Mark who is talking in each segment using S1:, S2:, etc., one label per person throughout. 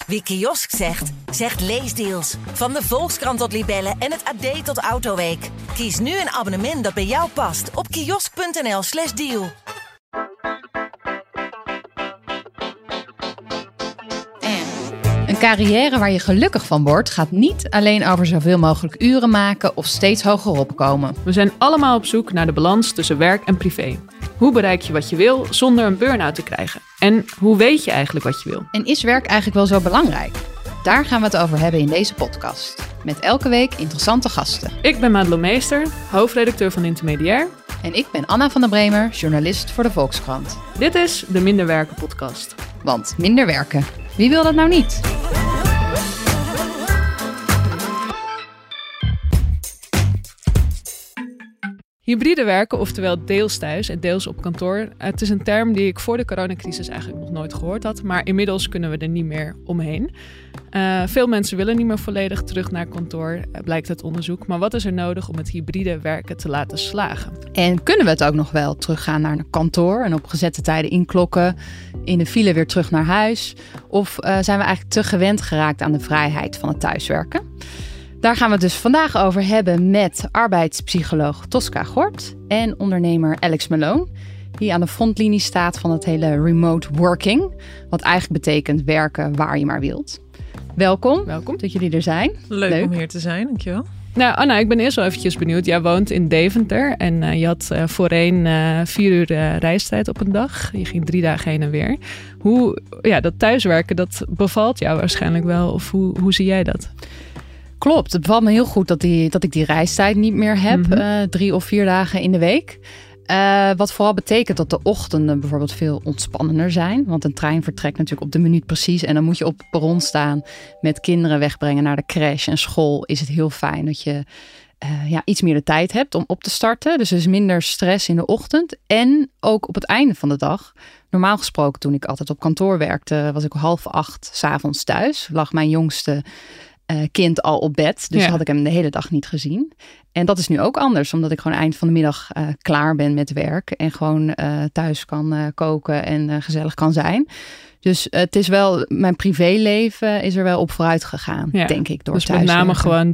S1: Wie kiosk zegt, zegt leesdeals. Van de Volkskrant tot Libellen en het AD tot Autoweek. Kies nu een abonnement dat bij jou past op kiosk.nl/deal.
S2: Een carrière waar je gelukkig van wordt gaat niet alleen over zoveel mogelijk uren maken of steeds hoger opkomen.
S3: We zijn allemaal op zoek naar de balans tussen werk en privé. Hoe bereik je wat je wil zonder een burn-out te krijgen? En hoe weet je eigenlijk wat je wil?
S2: En is werk eigenlijk wel zo belangrijk? Daar gaan we het over hebben in deze podcast. Met elke week interessante gasten.
S3: Ik ben Madelon Meester, hoofdredacteur van Intermediair.
S2: En ik ben Anna van der Bremer, journalist voor de Volkskrant.
S3: Dit is de Minder Werken podcast.
S2: Want minder werken, wie wil dat nou niet?
S3: Hybride werken, oftewel deels thuis en deels op kantoor. Het is een term die ik voor de coronacrisis eigenlijk nog nooit gehoord had. Maar inmiddels kunnen we er niet meer omheen. Veel mensen willen niet meer volledig terug naar kantoor, blijkt uit onderzoek. Maar wat is er nodig om het hybride werken te laten slagen?
S2: En kunnen we het ook nog wel teruggaan naar een kantoor en op gezette tijden inklokken, in de file weer terug naar huis? Of zijn we eigenlijk te gewend geraakt aan de vrijheid van het thuiswerken? Daar gaan we het dus vandaag over hebben met arbeidspsycholoog Tosca Gort en ondernemer Alex Malone, die aan de frontlinie staat van het hele remote working, wat eigenlijk betekent werken waar je maar wilt. Welkom dat jullie er zijn.
S4: Leuk om hier te zijn, dankjewel.
S3: Nou, Anna, ik ben eerst wel eventjes benieuwd. Jij woont in Deventer en je had voorheen 4 uur reistijd op een dag. Je ging 3 dagen heen en weer. Dat thuiswerken, dat bevalt jou waarschijnlijk wel. Of hoe zie jij dat?
S2: Klopt, het bevalt me heel goed dat ik die reistijd niet meer heb. 3 of 4 dagen in de week. Wat vooral betekent dat de ochtenden bijvoorbeeld veel ontspannender zijn. Want een trein vertrekt natuurlijk op de minuut precies. En dan moet je op het perron staan met kinderen wegbrengen naar de crash en school. Is het heel fijn dat je iets meer de tijd hebt om op te starten. Dus er is minder stress in de ochtend. En ook op het einde van de dag. Normaal gesproken toen ik altijd op kantoor werkte, was ik 7:30 s'avonds thuis. Lag mijn jongste kind al op bed. Dus had ik hem de hele dag niet gezien. En dat is nu ook anders. Omdat ik gewoon eind van de middag klaar ben met werk. En gewoon thuis kan koken en gezellig kan zijn. Dus het is wel, mijn privéleven is er wel op vooruit gegaan, denk ik, door
S3: dus
S2: thuiswerken.
S3: Met name gewoon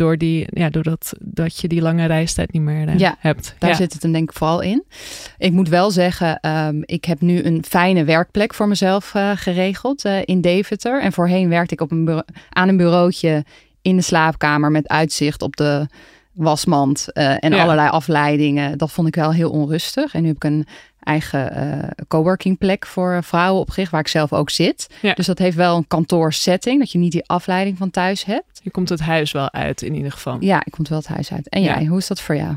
S3: doordat je die lange reistijd niet meer hebt.
S2: Daar zit het hem denk ik vooral in. Ik moet wel zeggen, ik heb nu een fijne werkplek voor mezelf geregeld in Deventer. En voorheen werkte ik aan een bureautje in de slaapkamer met uitzicht op de wasmand en allerlei afleidingen. Dat vond ik wel heel onrustig. En nu heb ik een eigen coworking plek voor vrouwen opgericht, waar ik zelf ook zit. Ja. Dus dat heeft wel een kantoorsetting, dat je niet die afleiding van thuis hebt.
S3: Je komt het huis wel uit in ieder geval.
S2: Ja, ik kom wel het huis uit. En jij, hoe is dat voor jou?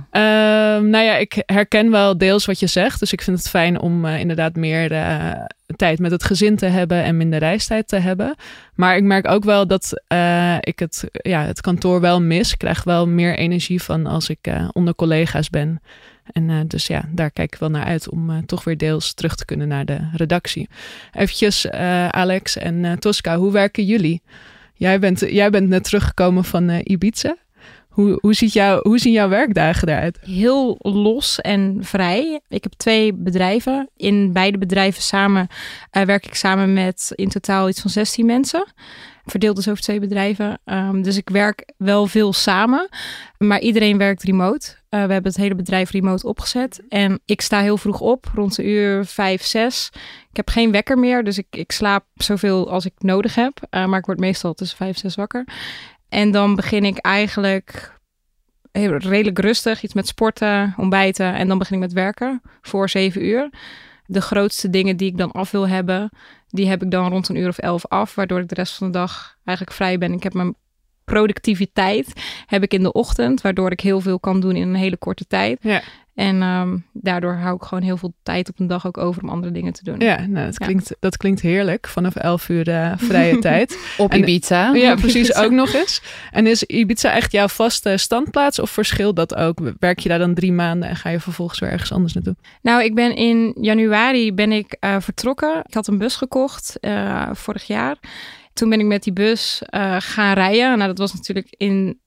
S3: Ik herken wel deels wat je zegt. Dus ik vind het fijn om inderdaad meer tijd met het gezin te hebben en minder reistijd te hebben. Maar ik merk ook wel dat ik het kantoor wel mis. Ik krijg wel meer energie van als ik onder collega's ben. En daar kijk ik wel naar uit om toch weer deels terug te kunnen naar de redactie. Eventjes Alex en Tosca, hoe werken jullie? Jij bent net teruggekomen van Ibiza. Hoe zien jouw werkdagen eruit?
S5: Heel los en vrij. Ik heb 2 bedrijven. In beide bedrijven samen werk ik samen met in totaal iets van 16 mensen. Verdeeld dus over 2 bedrijven. Dus ik werk wel veel samen. Maar iedereen werkt remote. We hebben het hele bedrijf remote opgezet. En ik sta heel vroeg op, rond de uur 5, 6. Ik heb geen wekker meer, dus ik slaap zoveel als ik nodig heb. Maar ik word meestal tussen 5 en 6 wakker. En dan begin ik eigenlijk redelijk rustig. Iets met sporten, ontbijten. En dan begin ik met werken voor 7 uur. De grootste dingen die ik dan af wil hebben, die heb ik dan rond een uur of 11 af. Waardoor ik de rest van de dag eigenlijk vrij ben. Ik heb mijn productiviteit heb ik in de ochtend, waardoor ik heel veel kan doen in een hele korte tijd. Ja. En daardoor hou ik gewoon heel veel tijd op een dag ook over om andere dingen te doen.
S3: Ja, dat klinkt heerlijk. Vanaf 11 uur vrije tijd.
S2: Op Ibiza.
S3: Ja, precies. Ook nog eens. En is Ibiza echt jouw vaste standplaats of verschilt dat ook? Werk je daar dan 3 maanden en ga je vervolgens weer ergens anders naartoe?
S5: Nou, ik ben in januari vertrokken. Ik had een bus gekocht vorig jaar. Toen ben ik met die bus gaan rijden. Nou, dat was natuurlijk in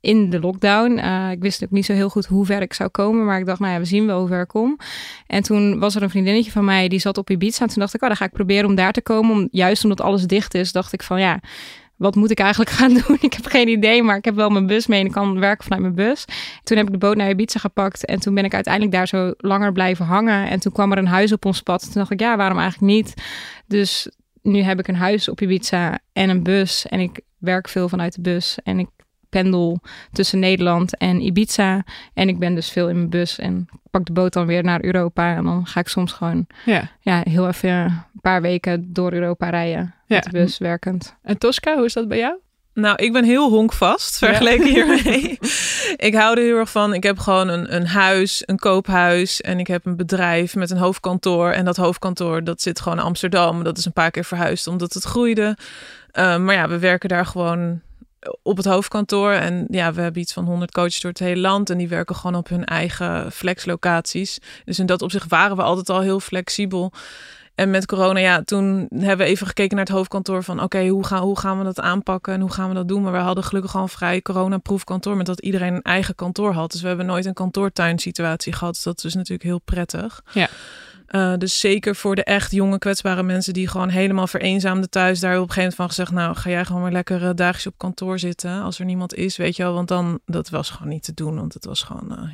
S5: in de lockdown. Ik wist ook niet zo heel goed hoe ver ik zou komen. Maar ik dacht, we zien wel hoe ver ik kom. En toen was er een vriendinnetje van mij die zat op Ibiza. En toen dacht ik, dan ga ik proberen om daar te komen. Juist omdat alles dicht is, dacht ik van wat moet ik eigenlijk gaan doen? Ik heb geen idee, maar ik heb wel mijn bus mee en ik kan werken vanuit mijn bus. Toen heb ik de boot naar Ibiza gepakt en toen ben ik uiteindelijk daar zo langer blijven hangen. En toen kwam er een huis op ons pad. Toen dacht ik, waarom eigenlijk niet? Dus nu heb ik een huis op Ibiza en een bus en ik werk veel vanuit de bus. En ik pendel tussen Nederland en Ibiza. En ik ben dus veel in mijn bus en pak de boot dan weer naar Europa. En dan ga ik soms gewoon heel even een paar weken door Europa rijden. Met de bus werkend.
S3: En Tosca, hoe is dat bij jou?
S4: Nou, ik ben heel honkvast vergeleken hiermee. Ik hou er heel erg van. Ik heb gewoon een huis, een koophuis. En ik heb een bedrijf met een hoofdkantoor. En dat hoofdkantoor, dat zit gewoon in Amsterdam. Dat is een paar keer verhuisd omdat het groeide. Maar we werken daar gewoon op het hoofdkantoor. En we hebben iets van 100 coaches door het hele land. En die werken gewoon op hun eigen flexlocaties. Dus in dat opzicht waren we altijd al heel flexibel. En met corona, toen hebben we even gekeken naar het hoofdkantoor van hoe gaan we dat aanpakken en hoe gaan we dat doen? Maar we hadden gelukkig al een vrij coronaproof kantoor met dat iedereen een eigen kantoor had. Dus we hebben nooit een kantoortuinsituatie gehad. Dus dat is natuurlijk heel prettig. Ja. Dus zeker voor de echt jonge kwetsbare mensen die gewoon helemaal vereenzaamden thuis. Daar hebben we op een gegeven moment van gezegd, ga jij gewoon maar lekker dagjes op kantoor zitten als er niemand is, weet je wel. Want dan, dat was gewoon niet te doen, want het was gewoon,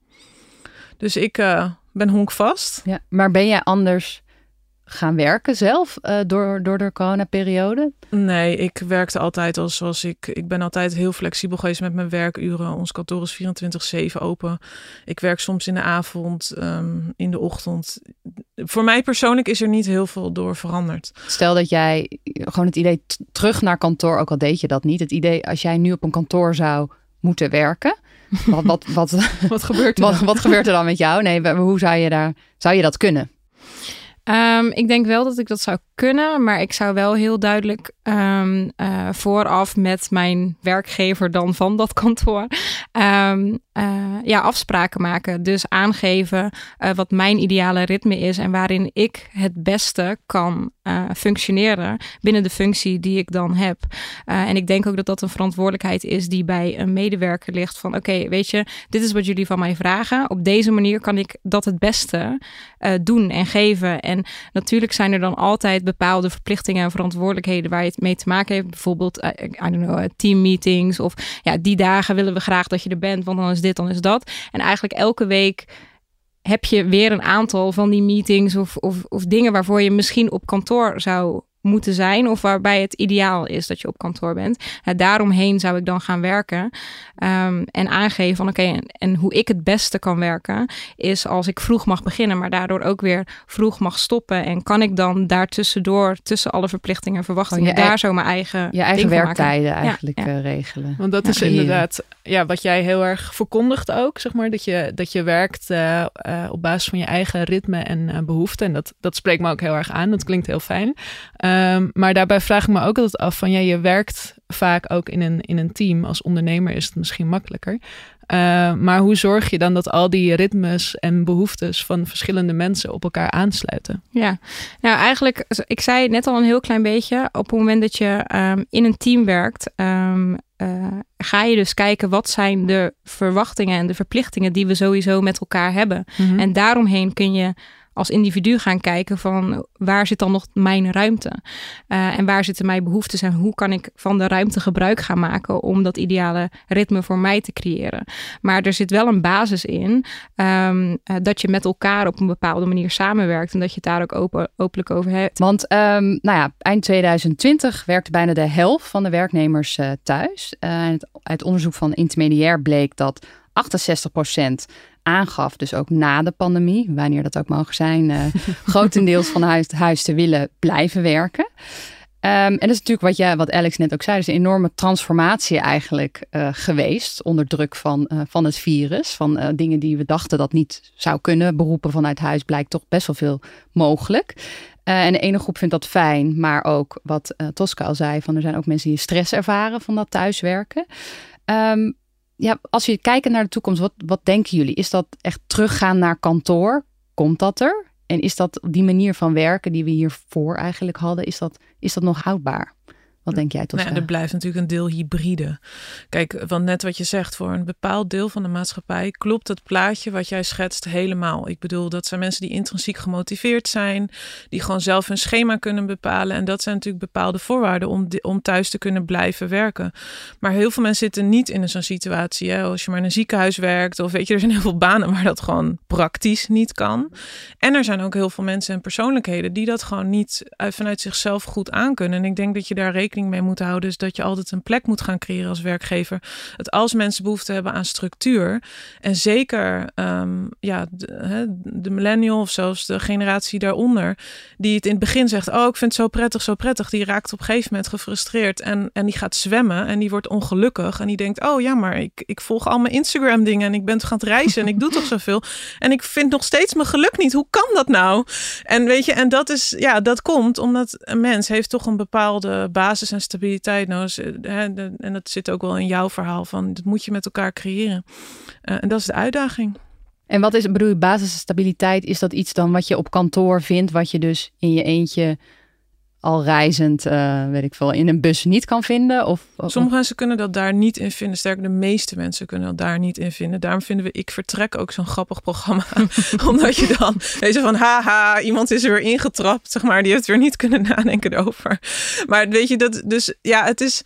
S4: Dus ik ben honkvast.
S2: Ja, maar ben jij anders gaan werken zelf door de coronaperiode?
S4: Nee, ik werkte altijd zoals ik ben altijd heel flexibel geweest met mijn werkuren. Ons kantoor is 24/7 open. Ik werk soms in de avond, in de ochtend. Voor mij persoonlijk is er niet heel veel door veranderd.
S2: Stel dat jij gewoon het idee terug naar kantoor, ook al deed je dat niet. Het idee als jij nu op een kantoor zou moeten werken. Wat gebeurt er dan? Wat gebeurt er dan met jou? Nee, hoe zou je dat kunnen?
S5: Ik denk wel dat ik dat zou kunnen, maar ik zou wel heel duidelijk vooraf met mijn werkgever dan van dat kantoor afspraken maken. Dus aangeven wat mijn ideale ritme is en waarin ik het beste kan functioneren binnen de functie die ik dan heb. En ik denk ook dat dat een verantwoordelijkheid is die bij een medewerker ligt van oké, weet je, dit is wat jullie van mij vragen. Op deze manier kan ik dat het beste doen en geven. En natuurlijk zijn er dan altijd bepaalde verplichtingen en verantwoordelijkheden waar je het mee te maken heeft. Bijvoorbeeld, teammeetings of die dagen willen we graag dat je er bent, want dan is dit, dan is dat. En eigenlijk elke week heb je weer een aantal van die meetings of dingen waarvoor je misschien op kantoor zou moeten zijn of waarbij het ideaal is dat je op kantoor bent. Daaromheen zou ik dan gaan werken en aangeven van en hoe ik het beste kan werken is als ik vroeg mag beginnen, maar daardoor ook weer vroeg mag stoppen. En kan ik dan daartussendoor, tussen alle verplichtingen en verwachtingen, daar zo mijn eigen
S2: werktijden eigenlijk regelen.
S3: Want dat is inderdaad wat jij heel erg verkondigt ook, zeg maar, dat je werkt op basis van je eigen ritme en behoeften. En dat spreekt me ook heel erg aan. Dat klinkt heel fijn. Maar daarbij vraag ik me ook altijd af van je werkt vaak ook in een team. Als ondernemer is het misschien makkelijker. Maar hoe zorg je dan dat al die ritmes en behoeftes van verschillende mensen op elkaar aansluiten? Ja,
S5: nou eigenlijk, ik zei het net al een heel klein beetje. Op het moment dat je in een team werkt, ga je dus kijken wat zijn de verwachtingen en de verplichtingen die we sowieso met elkaar hebben. Mm-hmm. En daaromheen kun je als individu gaan kijken van waar zit dan nog mijn ruimte? En waar zitten mijn behoeftes en hoe kan ik van de ruimte gebruik gaan maken om dat ideale ritme voor mij te creëren? Maar er zit wel een basis in dat je met elkaar op een bepaalde manier samenwerkt en dat je het daar ook openlijk over hebt.
S2: Want eind 2020 werkte bijna de helft van de werknemers thuis. Uit onderzoek van Intermediair bleek dat 68% aangaf, dus ook na de pandemie, wanneer dat ook mogen zijn, grotendeels van huis te willen blijven werken. En dat is natuurlijk wat Alex net ook zei, dus een enorme transformatie eigenlijk geweest onder druk van het virus. Van dingen die we dachten dat niet zou kunnen. Beroepen vanuit huis blijkt toch best wel veel mogelijk. En de ene groep vindt dat fijn, maar ook wat Tosca al zei, van er zijn ook mensen die stress ervaren van dat thuiswerken. Als je kijkt naar de toekomst, wat denken jullie? Is dat echt teruggaan naar kantoor? Komt dat er? En is dat die manier van werken die we hiervoor eigenlijk hadden, is dat nog houdbaar? Wat denk jij, Tosca?
S4: Er blijft natuurlijk een deel hybride. Kijk, want net wat je zegt, voor een bepaald deel van de maatschappij klopt het plaatje wat jij schetst helemaal. Ik bedoel, dat zijn mensen die intrinsiek gemotiveerd zijn, die gewoon zelf hun schema kunnen bepalen. En dat zijn natuurlijk bepaalde voorwaarden om thuis te kunnen blijven werken. Maar heel veel mensen zitten niet in zo'n situatie. Hè? Als je maar in een ziekenhuis werkt, of weet je, er zijn heel veel banen waar dat gewoon praktisch niet kan. En er zijn ook heel veel mensen en persoonlijkheden die dat gewoon niet vanuit zichzelf goed aankunnen. En ik denk dat je daar rekening mee moet houden, is dat je altijd een plek moet gaan creëren als werkgever. Dat als mensen behoefte hebben aan structuur, en zeker de millennial of zelfs de generatie daaronder, die het in het begin zegt, ik vind het zo prettig, die raakt op een gegeven moment gefrustreerd en die gaat zwemmen en die wordt ongelukkig en die denkt, maar ik volg al mijn Instagram dingen en ik ben toch aan het reizen en ik doe toch zoveel en ik vind nog steeds mijn geluk niet. Hoe kan dat nou? En weet je, en dat komt omdat een mens heeft toch een bepaalde basis en stabiliteit nodig. En dat zit ook wel in jouw verhaal van, dat moet je met elkaar creëren. En dat is de uitdaging.
S2: En wat bedoel je, basis en stabiliteit? Is dat iets dan wat je op kantoor vindt, wat je dus in je eentje al reizend, weet ik veel, in een bus niet kan vinden? Of
S4: sommige mensen kunnen dat daar niet in vinden. Sterker, de meeste mensen kunnen dat daar niet in vinden. Daarom vinden we Ik Vertrek ook zo'n grappig programma. Omdat je dan weet je van, haha, iemand is er weer ingetrapt, zeg maar. Die heeft weer niet kunnen nadenken over. Maar weet je, het is...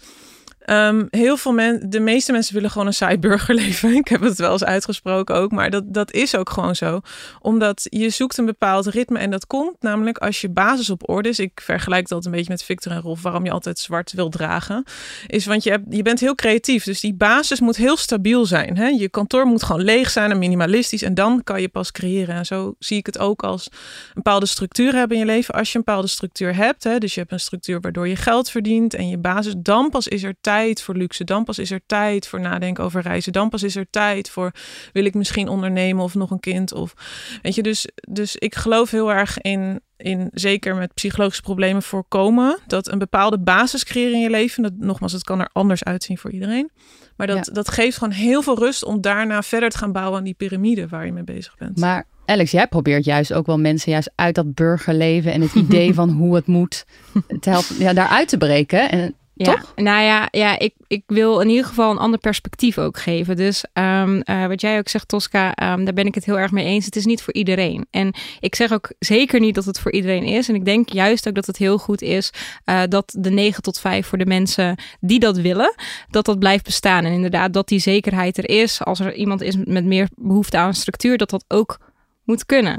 S4: heel veel de meeste mensen willen gewoon een saai burgerleven. Ik heb het wel eens uitgesproken ook, maar dat is ook gewoon zo. Omdat je zoekt een bepaald ritme en dat komt namelijk als je basis op orde is. Ik vergelijk dat een beetje met Victor en Rolf, waarom je altijd zwart wil dragen. Is want je bent heel creatief, dus die basis moet heel stabiel zijn. Hè? Je kantoor moet gewoon leeg zijn en minimalistisch en dan kan je pas creëren. En zo zie ik het ook als een bepaalde structuur hebben in je leven. Als je een bepaalde structuur hebt, hè, dus je hebt een structuur waardoor je geld verdient en je basis, dan pas is er tijd voor luxe. Dan pas is er tijd voor nadenken over reizen. Dan pas is er tijd voor, wil ik misschien ondernemen of nog een kind? Of weet je, dus ik geloof heel erg in zeker met psychologische problemen voorkomen, dat een bepaalde basis creëren in je leven. Dat, nogmaals, het kan er anders uitzien voor iedereen. Maar dat geeft gewoon heel veel rust om daarna verder te gaan bouwen aan die piramide waar je mee bezig bent.
S2: Maar Alex, jij probeert juist ook wel mensen juist uit dat burgerleven en het idee van hoe het moet te helpen, daaruit te breken. En toch?
S5: Nou ja, ik wil in ieder geval een ander perspectief ook geven. Dus wat jij ook zegt, Tosca, daar ben ik het heel erg mee eens. Het is niet voor iedereen. En ik zeg ook zeker niet dat het voor iedereen is. En ik denk juist ook dat het heel goed is dat de 9 tot 5 voor de mensen die dat willen, dat blijft bestaan. En inderdaad, dat die zekerheid er is. Als er iemand is met meer behoefte aan structuur, dat ook moet kunnen.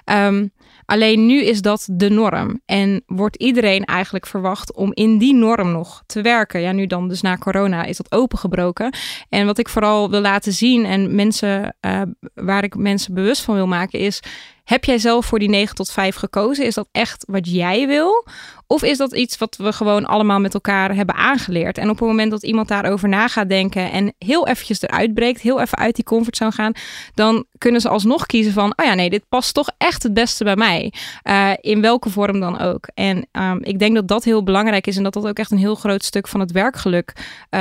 S5: Alleen nu is dat de norm. En wordt iedereen eigenlijk verwacht om in die norm nog te werken. Ja, nu dan dus na corona is dat opengebroken. En wat ik vooral wil laten zien en mensen waar ik mensen bewust van wil maken is, heb jij zelf voor die 9 tot 5 gekozen? Is dat echt wat jij wil? Of is dat iets wat we gewoon allemaal met elkaar hebben aangeleerd? En op het moment dat iemand daarover na gaat denken en heel eventjes eruit breekt, heel even uit die comfortzone gaan, dan kunnen ze alsnog kiezen van, dit past toch echt het beste bij mij. In welke vorm dan ook. En ik denk dat dat heel belangrijk is en dat ook echt een heel groot stuk van het werkgeluk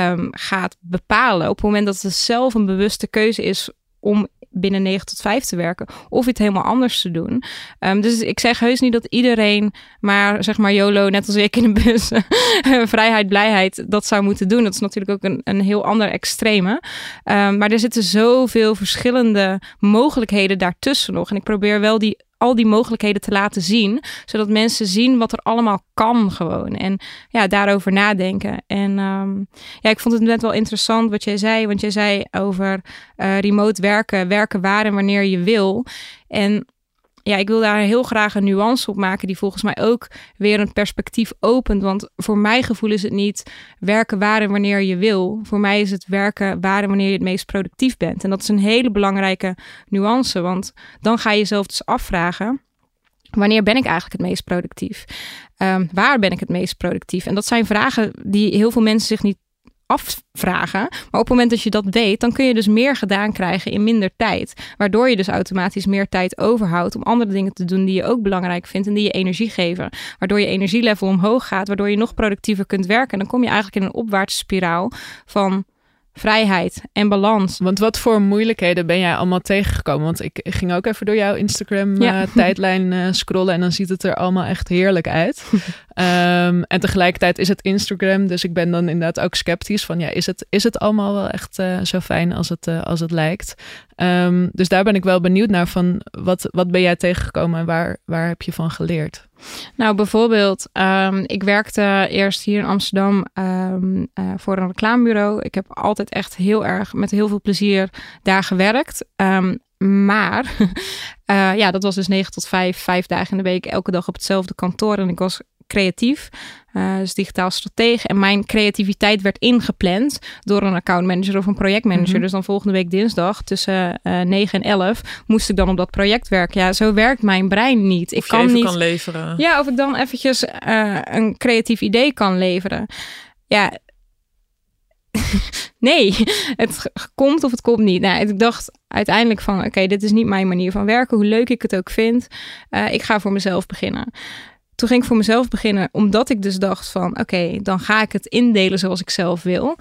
S5: gaat bepalen. Op het moment dat het zelf een bewuste keuze is om binnen 9 tot 5 te werken of iets helemaal anders te doen. Dus ik zeg heus niet dat iedereen maar zeg maar YOLO, net als ik in de bus, vrijheid, blijheid, dat zou moeten doen. Dat is natuurlijk ook een heel ander extreme. Maar er zitten zoveel verschillende mogelijkheden daartussen nog. En ik probeer wel al die mogelijkheden te laten zien, zodat mensen zien wat er allemaal kan gewoon. En daarover nadenken. En ik vond het net wel interessant wat jij zei, want jij zei over remote werken waar en wanneer je wil. En ik wil daar heel graag een nuance op maken die volgens mij ook weer een perspectief opent. Want voor mijn gevoel is het niet werken waar en wanneer je wil. Voor mij is het werken waar en wanneer je het meest productief bent. En dat is een hele belangrijke nuance, want dan ga je jezelf dus afvragen, wanneer ben ik eigenlijk het meest productief? Waar ben ik het meest productief? En dat zijn vragen die heel veel mensen zich niet afvragen. Maar op het moment dat je dat weet, dan kun je dus meer gedaan krijgen in minder tijd. Waardoor je dus automatisch meer tijd overhoudt om andere dingen te doen die je ook belangrijk vindt en die je energie geven. Waardoor je energielevel omhoog gaat, waardoor je nog productiever kunt werken. En dan kom je eigenlijk in een opwaartse spiraal van vrijheid en balans.
S3: Want wat voor moeilijkheden ben jij allemaal tegengekomen? Want ik ging ook even door jouw Instagram tijdlijn scrollen en dan ziet het er allemaal echt heerlijk uit. En tegelijkertijd is het Instagram. Dus ik ben dan inderdaad ook sceptisch van is het allemaal wel echt zo fijn als het lijkt. Dus daar ben ik wel benieuwd naar van wat ben jij tegengekomen en waar heb je van geleerd?
S5: Nou, bijvoorbeeld, ik werkte eerst hier in Amsterdam voor een reclamebureau. Ik heb altijd echt heel erg met heel veel plezier daar gewerkt. Maar dat was dus 9 tot 5 dagen in de week, elke dag op hetzelfde kantoor. En ik was creatief, dus digitaal stratege. En mijn creativiteit werd ingepland door een accountmanager of een projectmanager. Mm-hmm. Dus dan volgende week dinsdag tussen 9 en 11 moest ik dan op dat project werken. Ja, zo werkt mijn brein niet.
S4: Of je even kan leveren.
S5: Ja, of ik dan eventjes een creatief idee kan leveren. Ja, nee, het komt of het komt niet. Nou, ik dacht uiteindelijk van, oké, dit is niet mijn manier van werken. Hoe leuk ik het ook vind. Ik ga voor mezelf beginnen. Toen ging ik voor mezelf beginnen, omdat ik dus dacht van, oké, dan ga ik het indelen zoals ik zelf wil.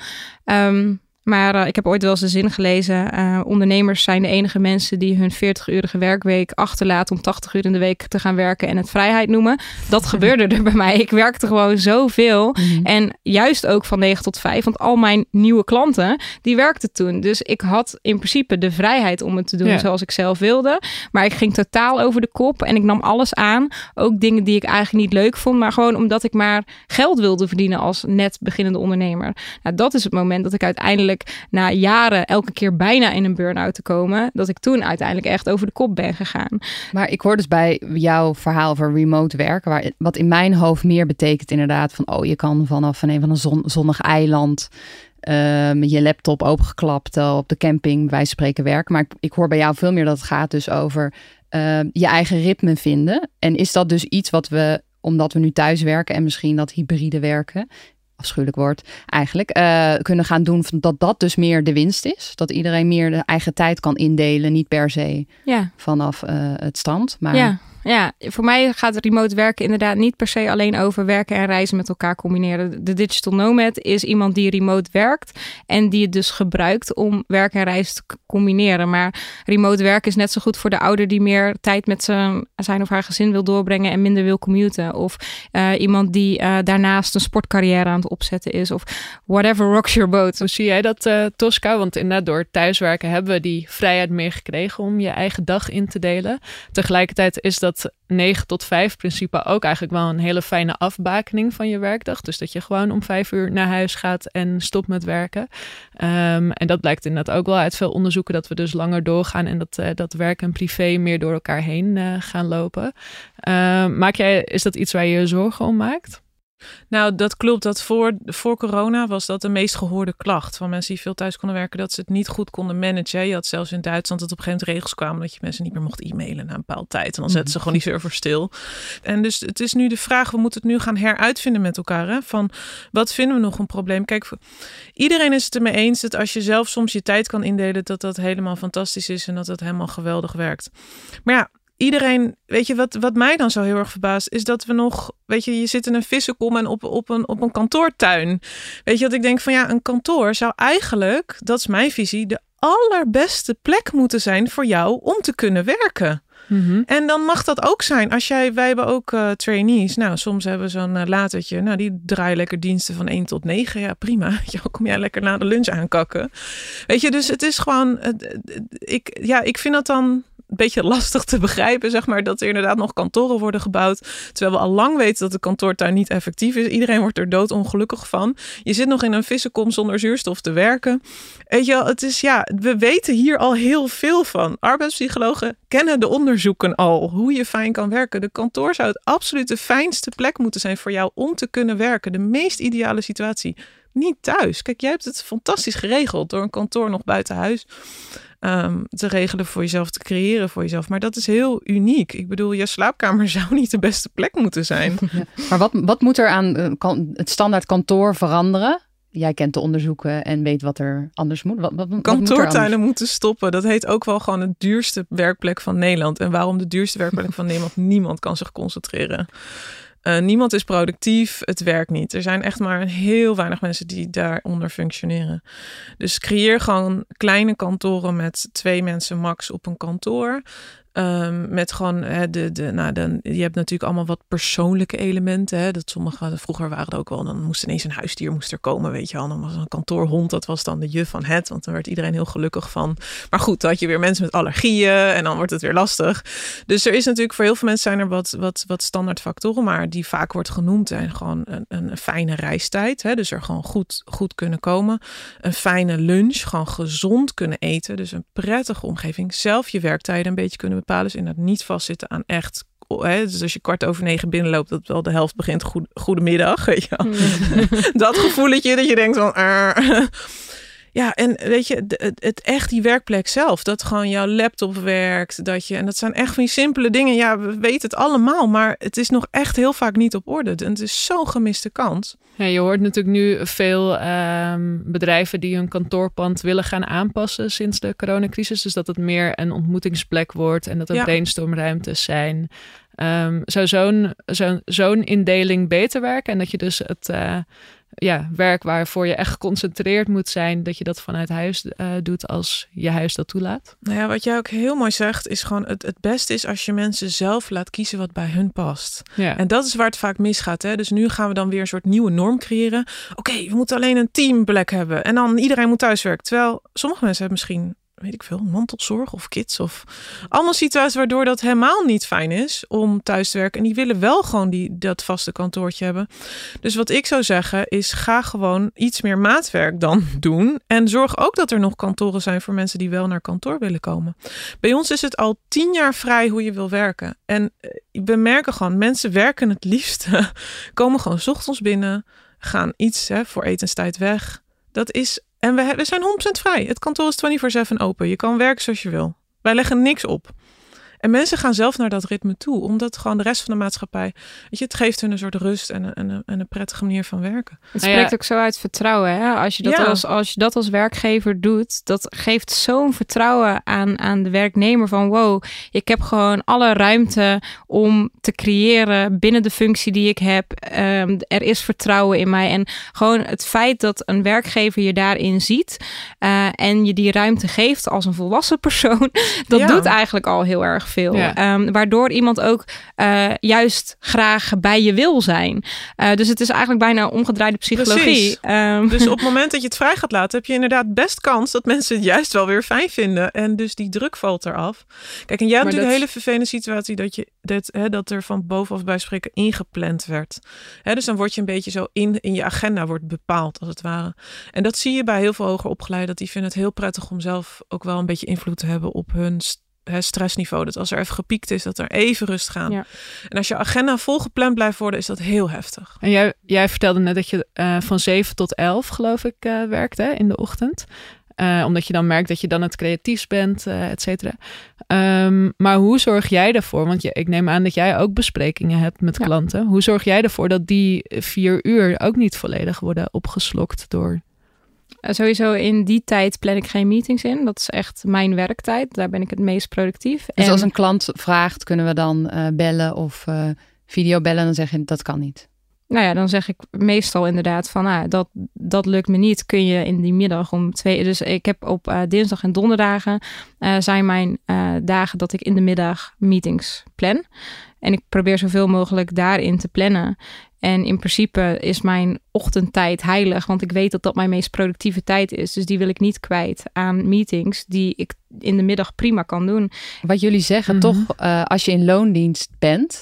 S5: Maar ik heb ooit wel eens de zin gelezen. Ondernemers zijn de enige mensen die hun 40-urige werkweek achterlaten om 80 uur in de week te gaan werken en het vrijheid noemen. Dat gebeurde er bij mij. Ik werkte gewoon zoveel. Mm-hmm. En juist ook van 9 tot 5. Want al mijn nieuwe klanten, die werkten toen. Dus ik had in principe de vrijheid om het te doen zoals ik zelf wilde. Maar ik ging totaal over de kop en ik nam alles aan. Ook dingen die ik eigenlijk niet leuk vond. Maar gewoon omdat ik maar geld wilde verdienen als net beginnende ondernemer. Nou, dat is het moment dat ik uiteindelijk na jaren elke keer bijna in een burn-out te komen, dat ik toen uiteindelijk echt over de kop ben gegaan.
S2: Maar ik hoor dus bij jouw verhaal over remote werken, wat in mijn hoofd meer betekent inderdaad van, je kan vanaf een zonnig eiland met je laptop opengeklapt op de camping bij wijze van spreken werken. Maar ik hoor bij jou veel meer dat het gaat dus over je eigen ritme vinden. En is dat dus iets wat we, omdat we nu thuis werken en misschien dat hybride werken, afschuwelijk woord eigenlijk, kunnen gaan doen dat dus meer de winst is. Dat iedereen meer de eigen tijd kan indelen. Niet per se vanaf het strand. Maar
S5: Ja, voor mij gaat remote werken inderdaad niet per se alleen over werken en reizen met elkaar combineren. De digital nomad is iemand die remote werkt en die het dus gebruikt om werk en reizen te combineren. Maar remote werken is net zo goed voor de ouder die meer tijd met zijn of haar gezin wil doorbrengen en minder wil commuten. Of iemand die daarnaast een sportcarrière aan het opzetten is. Of whatever rocks your boat.
S3: Hoe zie jij dat, Tosca? Want inderdaad door thuiswerken hebben we die vrijheid meer gekregen om je eigen dag in te delen. Tegelijkertijd is dat 9 tot 5 principe ook eigenlijk wel een hele fijne afbakening van je werkdag. Dus dat je gewoon om 5 uur naar huis gaat en stopt met werken. En dat blijkt inderdaad ook wel uit veel onderzoeken, dat we dus langer doorgaan en dat werk en privé meer door elkaar heen gaan lopen. Is dat iets waar je je zorgen om maakt?
S4: Nou, dat klopt. Dat voor corona was dat de meest gehoorde klacht van mensen die veel thuis konden werken, dat ze het niet goed konden managen. Je had zelfs in Duitsland dat op een gegeven moment regels kwamen dat je mensen niet meer mocht e-mailen na een bepaalde tijd. En dan zetten ze gewoon die server stil. En dus het is nu de vraag, we moeten het nu gaan heruitvinden met elkaar. Hè? Van, wat vinden we nog een probleem? Kijk, iedereen is het ermee eens dat als je zelf soms je tijd kan indelen, dat helemaal fantastisch is en dat het helemaal geweldig werkt. Maar ja, iedereen, weet je, wat mij dan zo heel erg verbaast, is dat we nog, weet je zit in een vissenkom en op een kantoortuin. Weet je, dat ik denk van een kantoor zou eigenlijk, dat is mijn visie, de allerbeste plek moeten zijn voor jou om te kunnen werken. Mm-hmm. En dan mag dat ook zijn. Wij hebben ook trainees. Nou, soms hebben we zo'n latertje. Nou, die draaien lekker diensten van 1 tot 9. Ja, prima. Kom jij lekker na de lunch aankakken. Weet je, dus het is gewoon, ik vind dat dan een beetje lastig te begrijpen, zeg maar, dat er inderdaad nog kantoren worden gebouwd, terwijl we al lang weten dat de kantoortuin niet effectief is. Iedereen wordt er doodongelukkig van. Je zit nog in een vissenkom zonder zuurstof te werken. Weet je wel, het is, we weten hier al heel veel van. Arbeidspsychologen kennen de onderzoeken al, hoe je fijn kan werken. De kantoor zou het absoluut de fijnste plek moeten zijn voor jou om te kunnen werken. De meest ideale situatie. Niet thuis. Kijk, jij hebt het fantastisch geregeld door een kantoor nog buiten huis te regelen voor jezelf, te creëren voor jezelf. Maar dat is heel uniek. Ik bedoel, je slaapkamer zou niet de beste plek moeten zijn.
S2: Ja. Maar wat moet er aan het standaard kantoor veranderen? Jij kent de onderzoeken en weet wat er anders moet.
S4: Kantoortuinen moeten stoppen. Dat heet ook wel gewoon het duurste werkplek van Nederland. En waarom de duurste werkplek van Nederland? Niemand kan zich concentreren. Niemand is productief, het werkt niet. Er zijn echt maar heel weinig mensen die daaronder functioneren. Dus creëer gewoon kleine kantoren met 2 mensen max op een kantoor. Met gewoon je hebt natuurlijk allemaal wat persoonlijke elementen. Hè? Dat vroeger waren er ook wel, dan moest ineens een huisdier er komen, weet je wel. Dan was een kantoorhond, dat was dan de juf van het, want dan werd iedereen heel gelukkig van. Maar goed, dan had je weer mensen met allergieën en dan wordt het weer lastig. Dus er is natuurlijk voor heel veel mensen zijn er wat standaard factoren, maar die vaak wordt genoemd en gewoon een fijne reistijd. Hè? Dus er gewoon goed kunnen komen. Een fijne lunch, gewoon gezond kunnen eten. Dus een prettige omgeving. Zelf je werktijden een beetje kunnen bepalen. Dus inderdaad niet vastzitten aan echt. Dus als je 8:15 binnenloopt, dat wel de helft begint goedemiddag. Weet je wel. Dat gevoeletje dat je denkt van. Ja, en weet je, het echt die werkplek zelf. Dat gewoon jouw laptop werkt. En dat zijn echt van die simpele dingen. Ja, we weten het allemaal. Maar het is nog echt heel vaak niet op orde. En het is zo'n gemiste kans.
S3: Ja, je hoort natuurlijk nu veel bedrijven die hun kantoorpand willen gaan aanpassen sinds de coronacrisis. Dus dat het meer een ontmoetingsplek wordt en dat er brainstormruimtes zijn. Zou zo'n indeling beter werken? En dat je dus het werk waarvoor je echt geconcentreerd moet zijn, dat je dat vanuit huis doet als je huis dat toelaat?
S4: Nou ja, wat jij ook heel mooi zegt, is gewoon het beste is als je mensen zelf laat kiezen wat bij hun past. Ja. En dat is waar het vaak misgaat. Hè? Dus nu gaan we dan weer een soort nieuwe norm creëren. Oké, we moeten alleen een teamplek hebben en dan iedereen moet thuiswerken. Terwijl sommige mensen hebben misschien, weet ik veel, mantelzorg of kids of allemaal situaties waardoor dat helemaal niet fijn is om thuis te werken. En die willen wel gewoon dat vaste kantoortje hebben. Dus wat ik zou zeggen is, ga gewoon iets meer maatwerk dan doen. En zorg ook dat er nog kantoren zijn voor mensen die wel naar kantoor willen komen. Bij ons is het al 10 jaar vrij hoe je wil werken. En we merken gewoon, mensen werken het liefste. Komen gewoon 's ochtends binnen, gaan iets voor etenstijd weg. Dat is. En we zijn 100% vrij. Het kantoor is 24/7 open. Je kan werken zoals je wil. Wij leggen niks op. En mensen gaan zelf naar dat ritme toe. Omdat gewoon de rest van de maatschappij, weet je, het geeft hun een soort rust en een prettige manier van werken.
S5: Het spreekt ook zo uit vertrouwen. Hè? Als je dat als werkgever doet, dat geeft zo'n vertrouwen aan de werknemer van wow, ik heb gewoon alle ruimte om te creëren binnen de functie die ik heb. Er is vertrouwen in mij. En gewoon het feit dat een werkgever je daarin ziet en je die ruimte geeft als een volwassen persoon, dat doet eigenlijk al heel erg veel. Ja. Waardoor iemand ook juist graag bij je wil zijn. Dus het is eigenlijk bijna omgedraaide psychologie.
S4: Dus op het moment dat je het vrij gaat laten, heb je inderdaad best kans dat mensen het juist wel weer fijn vinden. En dus die druk valt eraf. Kijk, en jij hebt natuurlijk een hele vervelende situatie dat er van bovenaf bij spreken ingepland werd. Dus dan word je een beetje zo in je agenda wordt bepaald, als het ware. En dat zie je bij heel veel hoger opgeleiden, dat die vinden het heel prettig om zelf ook wel een beetje invloed te hebben op hun stressniveau. Dat als er even gepiekt is, dat er even rust gaan. Ja. En als je agenda volgepland blijft worden, is dat heel heftig.
S3: En jij vertelde net dat je van 7 tot 11, geloof ik, werkt in de ochtend. Omdat je dan merkt dat je dan het creatiefst bent, et cetera. Maar hoe zorg jij ervoor? Want ik neem aan dat jij ook besprekingen hebt met klanten. Hoe zorg jij ervoor dat die 4 uur ook niet volledig worden opgeslokt door?
S5: Sowieso in die tijd plan ik geen meetings in. Dat is echt mijn werktijd. Daar ben ik het meest productief.
S2: Dus als een klant vraagt, kunnen we dan bellen of videobellen? Dan zeg je, dat kan niet.
S5: Nou ja, dan zeg ik meestal inderdaad van, dat lukt me niet. Kun je in die middag om 2... Dus ik heb op dinsdag en donderdagen zijn mijn dagen dat ik in de middag meetings plan. En ik probeer zoveel mogelijk daarin te plannen. En in principe is mijn ochtendtijd heilig, want ik weet dat dat mijn meest productieve tijd is. Dus die wil ik niet kwijt aan meetings die ik in de middag prima kan doen.
S2: Wat jullie zeggen, toch, als je in loondienst bent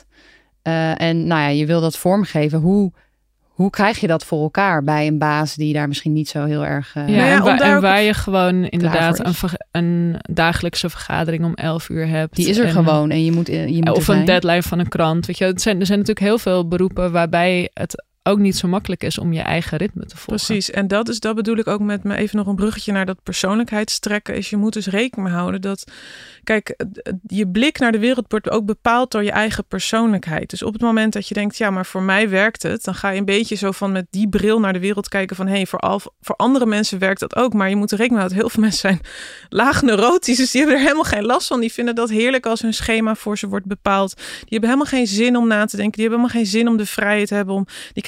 S2: en nou ja, je wil dat vormgeven, hoe krijg je dat voor elkaar bij een baas die daar misschien niet zo heel erg...
S3: en waar je gewoon inderdaad een dagelijkse vergadering om 11 uur hebt.
S2: Die is er gewoon en je moet
S3: of een deadline van een krant. Weet je, er zijn natuurlijk heel veel beroepen waarbij het ook niet zo makkelijk is om je eigen ritme te volgen.
S4: Precies, en dat bedoel ik ook met me even nog een bruggetje naar dat persoonlijkheidstrekken. Is je moet dus rekening houden dat, kijk, je blik naar de wereld wordt ook bepaald door je eigen persoonlijkheid. Dus op het moment dat je denkt, ja, maar voor mij werkt het, dan ga je een beetje zo van met die bril naar de wereld kijken van, hey, voor andere mensen werkt dat ook, maar je moet er rekening houden dat heel veel mensen zijn laag neurotisch, dus die hebben er helemaal geen last van. Die vinden dat heerlijk als hun schema voor ze wordt bepaald. Die hebben helemaal geen zin om na te denken. Die hebben helemaal geen zin om de vrijheid te hebben. Die krijgen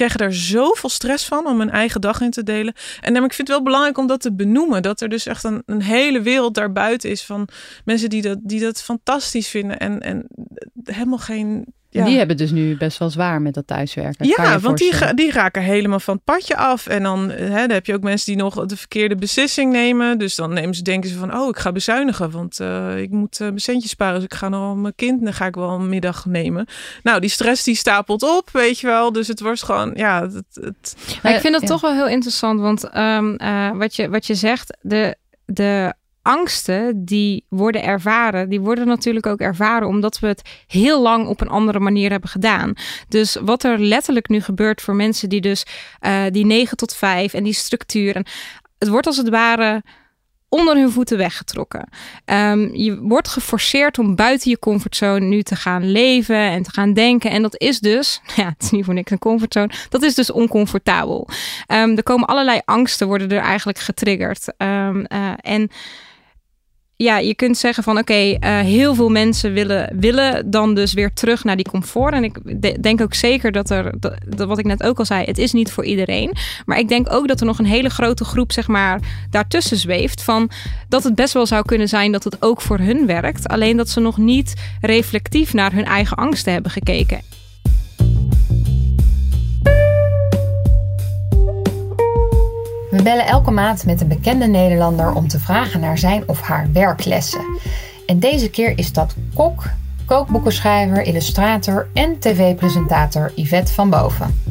S4: krijgen daar zoveel stress van om hun eigen dag in te delen. En ik vind het wel belangrijk om dat te benoemen. Dat er dus echt een hele wereld daarbuiten is van mensen die dat fantastisch vinden. En helemaal geen... Ja.
S2: Die hebben dus nu best wel zwaar met dat thuiswerken.
S4: Ja, want die raken helemaal van het padje af. En dan heb je ook mensen die nog de verkeerde beslissing nemen. Dus dan denken ze van, ik ga bezuinigen. Want ik moet mijn centjes sparen. Dus ik ga nog mijn kind, dan ga ik wel een middag nemen. Nou, die stress die stapelt op, weet je wel. Dus het wordt gewoon,
S5: Maar ik vind dat toch wel heel interessant. Want wat je zegt, de angsten die worden ervaren, die worden natuurlijk ook ervaren omdat we het heel lang op een andere manier hebben gedaan. Dus wat er letterlijk nu gebeurt voor mensen die dus die 9 tot 5 en die structuur, en het wordt als het ware onder hun voeten weggetrokken. Je wordt geforceerd om buiten je comfortzone nu te gaan leven en te gaan denken. En dat is dus, het is niet voor niks een comfortzone, dat is dus oncomfortabel. Er komen allerlei angsten, worden er eigenlijk getriggerd. En ja, je kunt zeggen van heel veel mensen willen dan dus weer terug naar die comfort. En ik denk ook zeker dat wat ik net ook al zei, het is niet voor iedereen. Maar ik denk ook dat er nog een hele grote groep zeg maar daartussen zweeft van dat het best wel zou kunnen zijn dat het ook voor hun werkt. Alleen dat ze nog niet reflectief naar hun eigen angsten hebben gekeken.
S6: We bellen elke maand met een bekende Nederlander om te vragen naar zijn of haar werklessen. En deze keer is dat kok, kookboekenschrijver, illustrator en tv-presentator Yvette van Boven.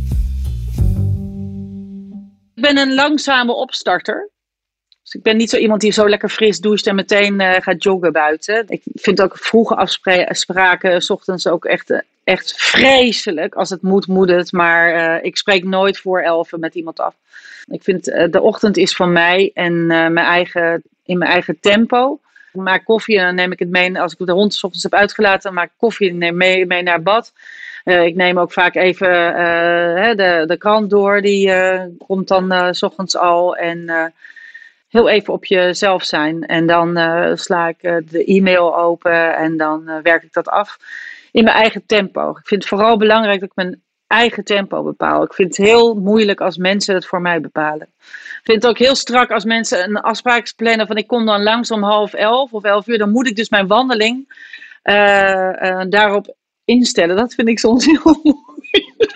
S7: Ik ben een langzame opstarter. Dus ik ben niet zo iemand die zo lekker fris doucht en meteen gaat joggen buiten. Ik vind ook vroege afspraken 's ochtends ook echt vreselijk. Als het moet het. Maar ik spreek nooit voor 11 met iemand af. Ik vind de ochtend is van mij en in mijn eigen tempo. Ik maak koffie en dan neem ik het mee. Als ik de hond 's ochtends heb uitgelaten, dan maak ik koffie en neem mee naar bad. Ik neem ook vaak even de krant door. Die komt dan 's ochtends al. En heel even op jezelf zijn. En dan sla ik de e-mail open en dan werk ik dat af in mijn eigen tempo. Ik vind het vooral belangrijk dat ik mijn eigen tempo bepaal. Ik vind het heel moeilijk als mensen het voor mij bepalen. Ik vind het ook heel strak als mensen een afspraak plannen van ik kom dan langs om 10:30 of 11:00. Dan moet ik dus mijn wandeling daarop instellen. Dat vind ik soms heel moeilijk.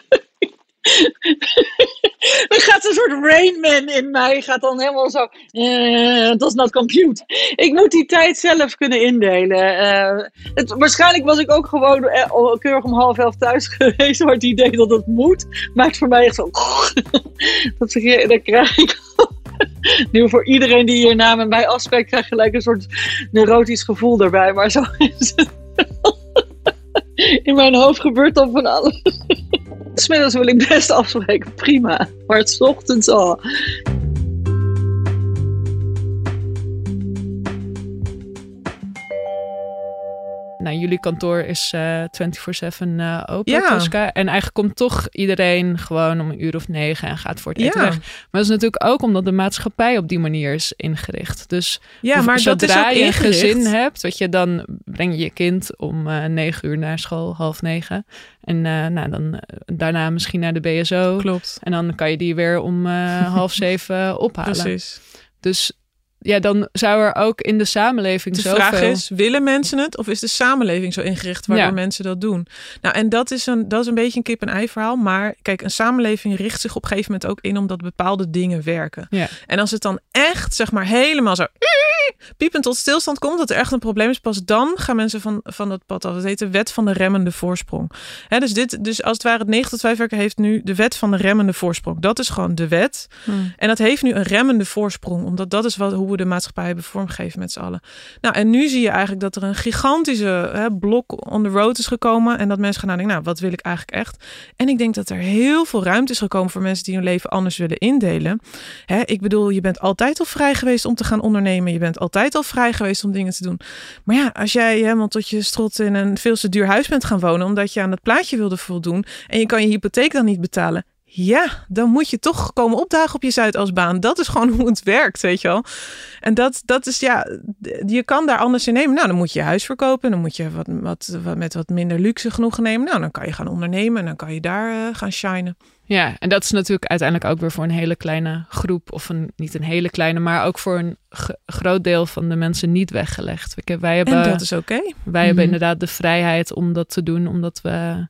S7: Er gaat een soort Rain Man in mij. Gaat dan helemaal zo. Does not compute. Ik moet die tijd zelf kunnen indelen. Waarschijnlijk was ik ook gewoon keurig om 10:30 thuis geweest. Maar het idee dat het moet, maakt voor mij echt zo. Dat krijg ik. Nu voor iedereen die hier na met mij afspreekt, krijg je gelijk een soort neurotisch gevoel erbij. Maar zo is het. In mijn hoofd gebeurt dan van alles. 's Middags wil ik best afspreken, prima. Maar het 's ochtends al.
S3: Nou, jullie kantoor is 24/7 open, Tosca. En eigenlijk komt toch iedereen gewoon om 9:00 en gaat voor het eten weg. Maar dat is natuurlijk ook omdat de maatschappij op die manier is ingericht. Dus
S4: maar
S3: zodra je een gezin hebt, weet je, dan breng je je kind om 9:00 naar school, 8:30. En dan daarna misschien naar de BSO.
S4: Klopt.
S3: En dan kan je die weer om 6:30 ophalen.
S4: Precies.
S3: Dus ja, dan zou er ook in de samenleving
S4: de
S3: zoveel...
S4: De vraag is, willen mensen het? Of is de samenleving zo ingericht waardoor mensen dat doen? Nou, en dat is een beetje een kip-en-ei verhaal. Maar kijk, een samenleving richt zich op een gegeven moment ook in omdat bepaalde dingen werken. Ja. En als het dan echt, zeg maar, helemaal zo piepend tot stilstand komt, dat er echt een probleem is, pas dan gaan mensen van dat pad af. Dat heet de wet van de remmende voorsprong. Dus als het ware het 9 tot 5 werken heeft nu de wet van de remmende voorsprong. Dat is gewoon de wet. En dat heeft nu een remmende voorsprong, omdat dat is hoe we de maatschappij hebben vormgegeven met z'n allen. Nou, en nu zie je eigenlijk dat er een gigantische blok on the road is gekomen en dat mensen gaan nadenken, nou, wat wil ik eigenlijk echt? En ik denk dat er heel veel ruimte is gekomen voor mensen die hun leven anders willen indelen. Ik bedoel, je bent altijd al vrij geweest om te gaan ondernemen. Je bent altijd al vrij geweest om dingen te doen. Maar ja, als jij helemaal tot je strot in een veel te duur huis bent gaan wonen, omdat je aan het plaatje wilde voldoen en je kan je hypotheek dan niet betalen. Ja, dan moet je toch komen opdagen op je Zuidasbaan. Dat is gewoon hoe het werkt, weet je wel. En dat is, je kan daar anders in nemen. Nou, dan moet je je huis verkopen. Dan moet je met wat minder luxe genoegen nemen. Nou, dan kan je gaan ondernemen en dan kan je daar gaan shinen. Ja,
S3: en dat is natuurlijk uiteindelijk ook weer voor een hele kleine groep. Of niet een hele kleine, maar ook voor een groot deel van de mensen niet weggelegd. En dat is oké. Wij hebben inderdaad de vrijheid om dat te doen, omdat we...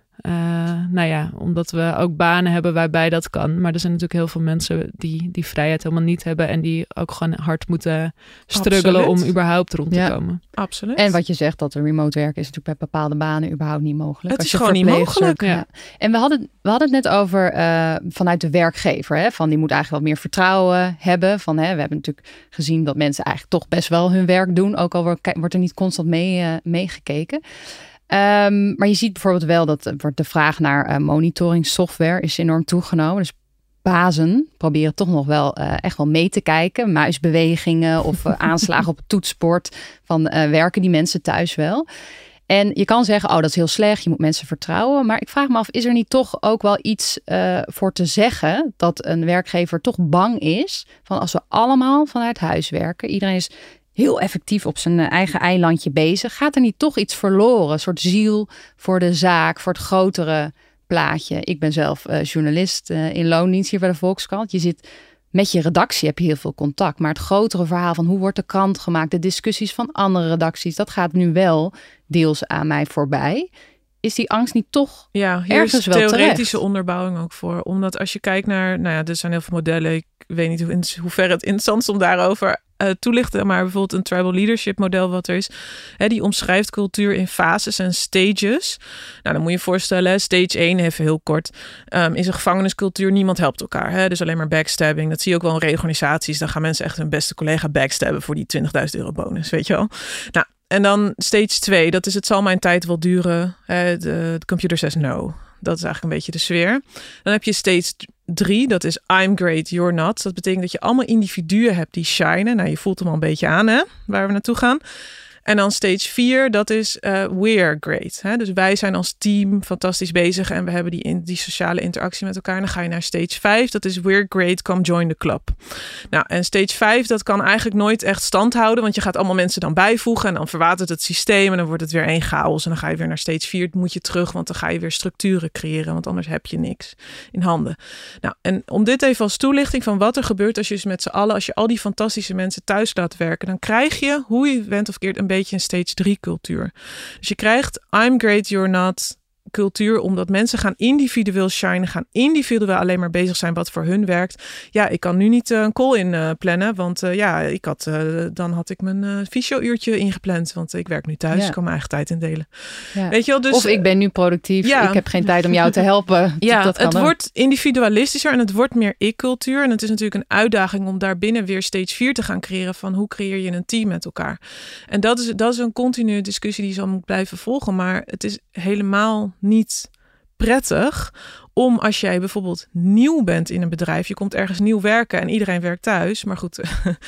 S3: omdat we ook banen hebben waarbij dat kan. Maar er zijn natuurlijk heel veel mensen die vrijheid helemaal niet hebben en die ook gewoon hard moeten struggelen om überhaupt rond te komen.
S4: Absoluut.
S2: En wat je zegt, dat er remote werken is natuurlijk bij bepaalde banen überhaupt niet mogelijk.
S4: Het is gewoon niet mogelijk.
S2: Ja. En we hadden het net over vanuit de werkgever. Hè, van die moet eigenlijk wat meer vertrouwen hebben. We hebben natuurlijk gezien dat mensen eigenlijk toch best wel hun werk doen. Ook al wordt er niet constant meegekeken. Maar je ziet bijvoorbeeld wel dat de vraag naar monitoringssoftware is enorm toegenomen. Dus bazen proberen toch nog wel echt wel mee te kijken. Muisbewegingen of aanslagen op het toetsenbord van werken die mensen thuis wel. En je kan zeggen, dat is heel slecht, je moet mensen vertrouwen. Maar ik vraag me af, is er niet toch ook wel iets voor te zeggen dat een werkgever toch bang is van als we allemaal vanuit huis werken, iedereen is heel effectief op zijn eigen eilandje bezig, gaat er niet toch iets verloren? Een soort ziel voor de zaak, voor het grotere plaatje. Ik ben zelf journalist in loondienst hier bij de Volkskrant. Je zit met je redactie, heb je heel veel contact. Maar het grotere verhaal van hoe wordt de krant gemaakt, de discussies van andere redacties, dat gaat nu wel deels aan mij voorbij. Is die angst niet toch ergens wel terecht?
S4: Theoretische onderbouwing ook voor. Omdat als je kijkt naar, er zijn heel veel modellen. Ik weet niet in hoeverre het interessant is om daarover toelichten. Maar bijvoorbeeld een tribal leadership model wat er is. Die omschrijft cultuur in fases en stages. Nou, dan moet je je voorstellen, stage 1, even heel kort, is een gevangeniscultuur. Niemand helpt elkaar. Dus alleen maar backstabbing. Dat zie je ook wel in reorganisaties. Dan gaan mensen echt hun beste collega backstabben voor die €20.000 bonus, weet je wel. Nou, en dan stage 2, dat is het zal mijn tijd wel duren. De computer says no. Dat is eigenlijk een beetje de sfeer. Dan heb je stage 3, dat is I'm great, you're not. Dat betekent dat je allemaal individuen hebt die shinen. Nou, je voelt hem al een beetje aan, hè, waar we naartoe gaan. En dan stage 4, dat is we're great. Hè? Dus wij zijn als team fantastisch bezig en we hebben die sociale interactie met elkaar. En dan ga je naar stage 5, dat is we're great, come join the club. Nou, en stage 5, dat kan eigenlijk nooit echt stand houden, want je gaat allemaal mensen dan bijvoegen en dan verwatert het systeem en dan wordt het weer één chaos. En dan ga je weer naar stage 4, moet je terug, want dan ga je weer structuren creëren, want anders heb je niks in handen. Nou, en om dit even als toelichting van wat er gebeurt als je dus met z'n allen, als je al die fantastische mensen thuis laat werken, dan krijg je, hoe je bent of keert, een beetje een stage 3 cultuur. Dus je krijgt I'm great, you're not cultuur, omdat mensen gaan individueel shinen, gaan individueel alleen maar bezig zijn wat voor hun werkt. Ja, ik kan nu niet een call in plannen, want dan had ik mijn fysio-uurtje ingepland, want ik werk nu thuis, ik kan mijn eigen tijd indelen.
S2: Ja.
S4: Weet je wel, dus,
S2: of ik ben nu productief, ik heb geen tijd om jou te helpen.
S4: Ja,
S2: dat
S4: het wordt individualistischer en het wordt meer ik-cultuur en het is natuurlijk een uitdaging om daarbinnen weer stage 4 te gaan creëren van hoe creëer je een team met elkaar. En dat is een continue discussie die je zal moeten blijven volgen, maar het is helemaal niet prettig om als jij bijvoorbeeld nieuw bent in een bedrijf, je komt ergens nieuw werken en iedereen werkt thuis, maar goed,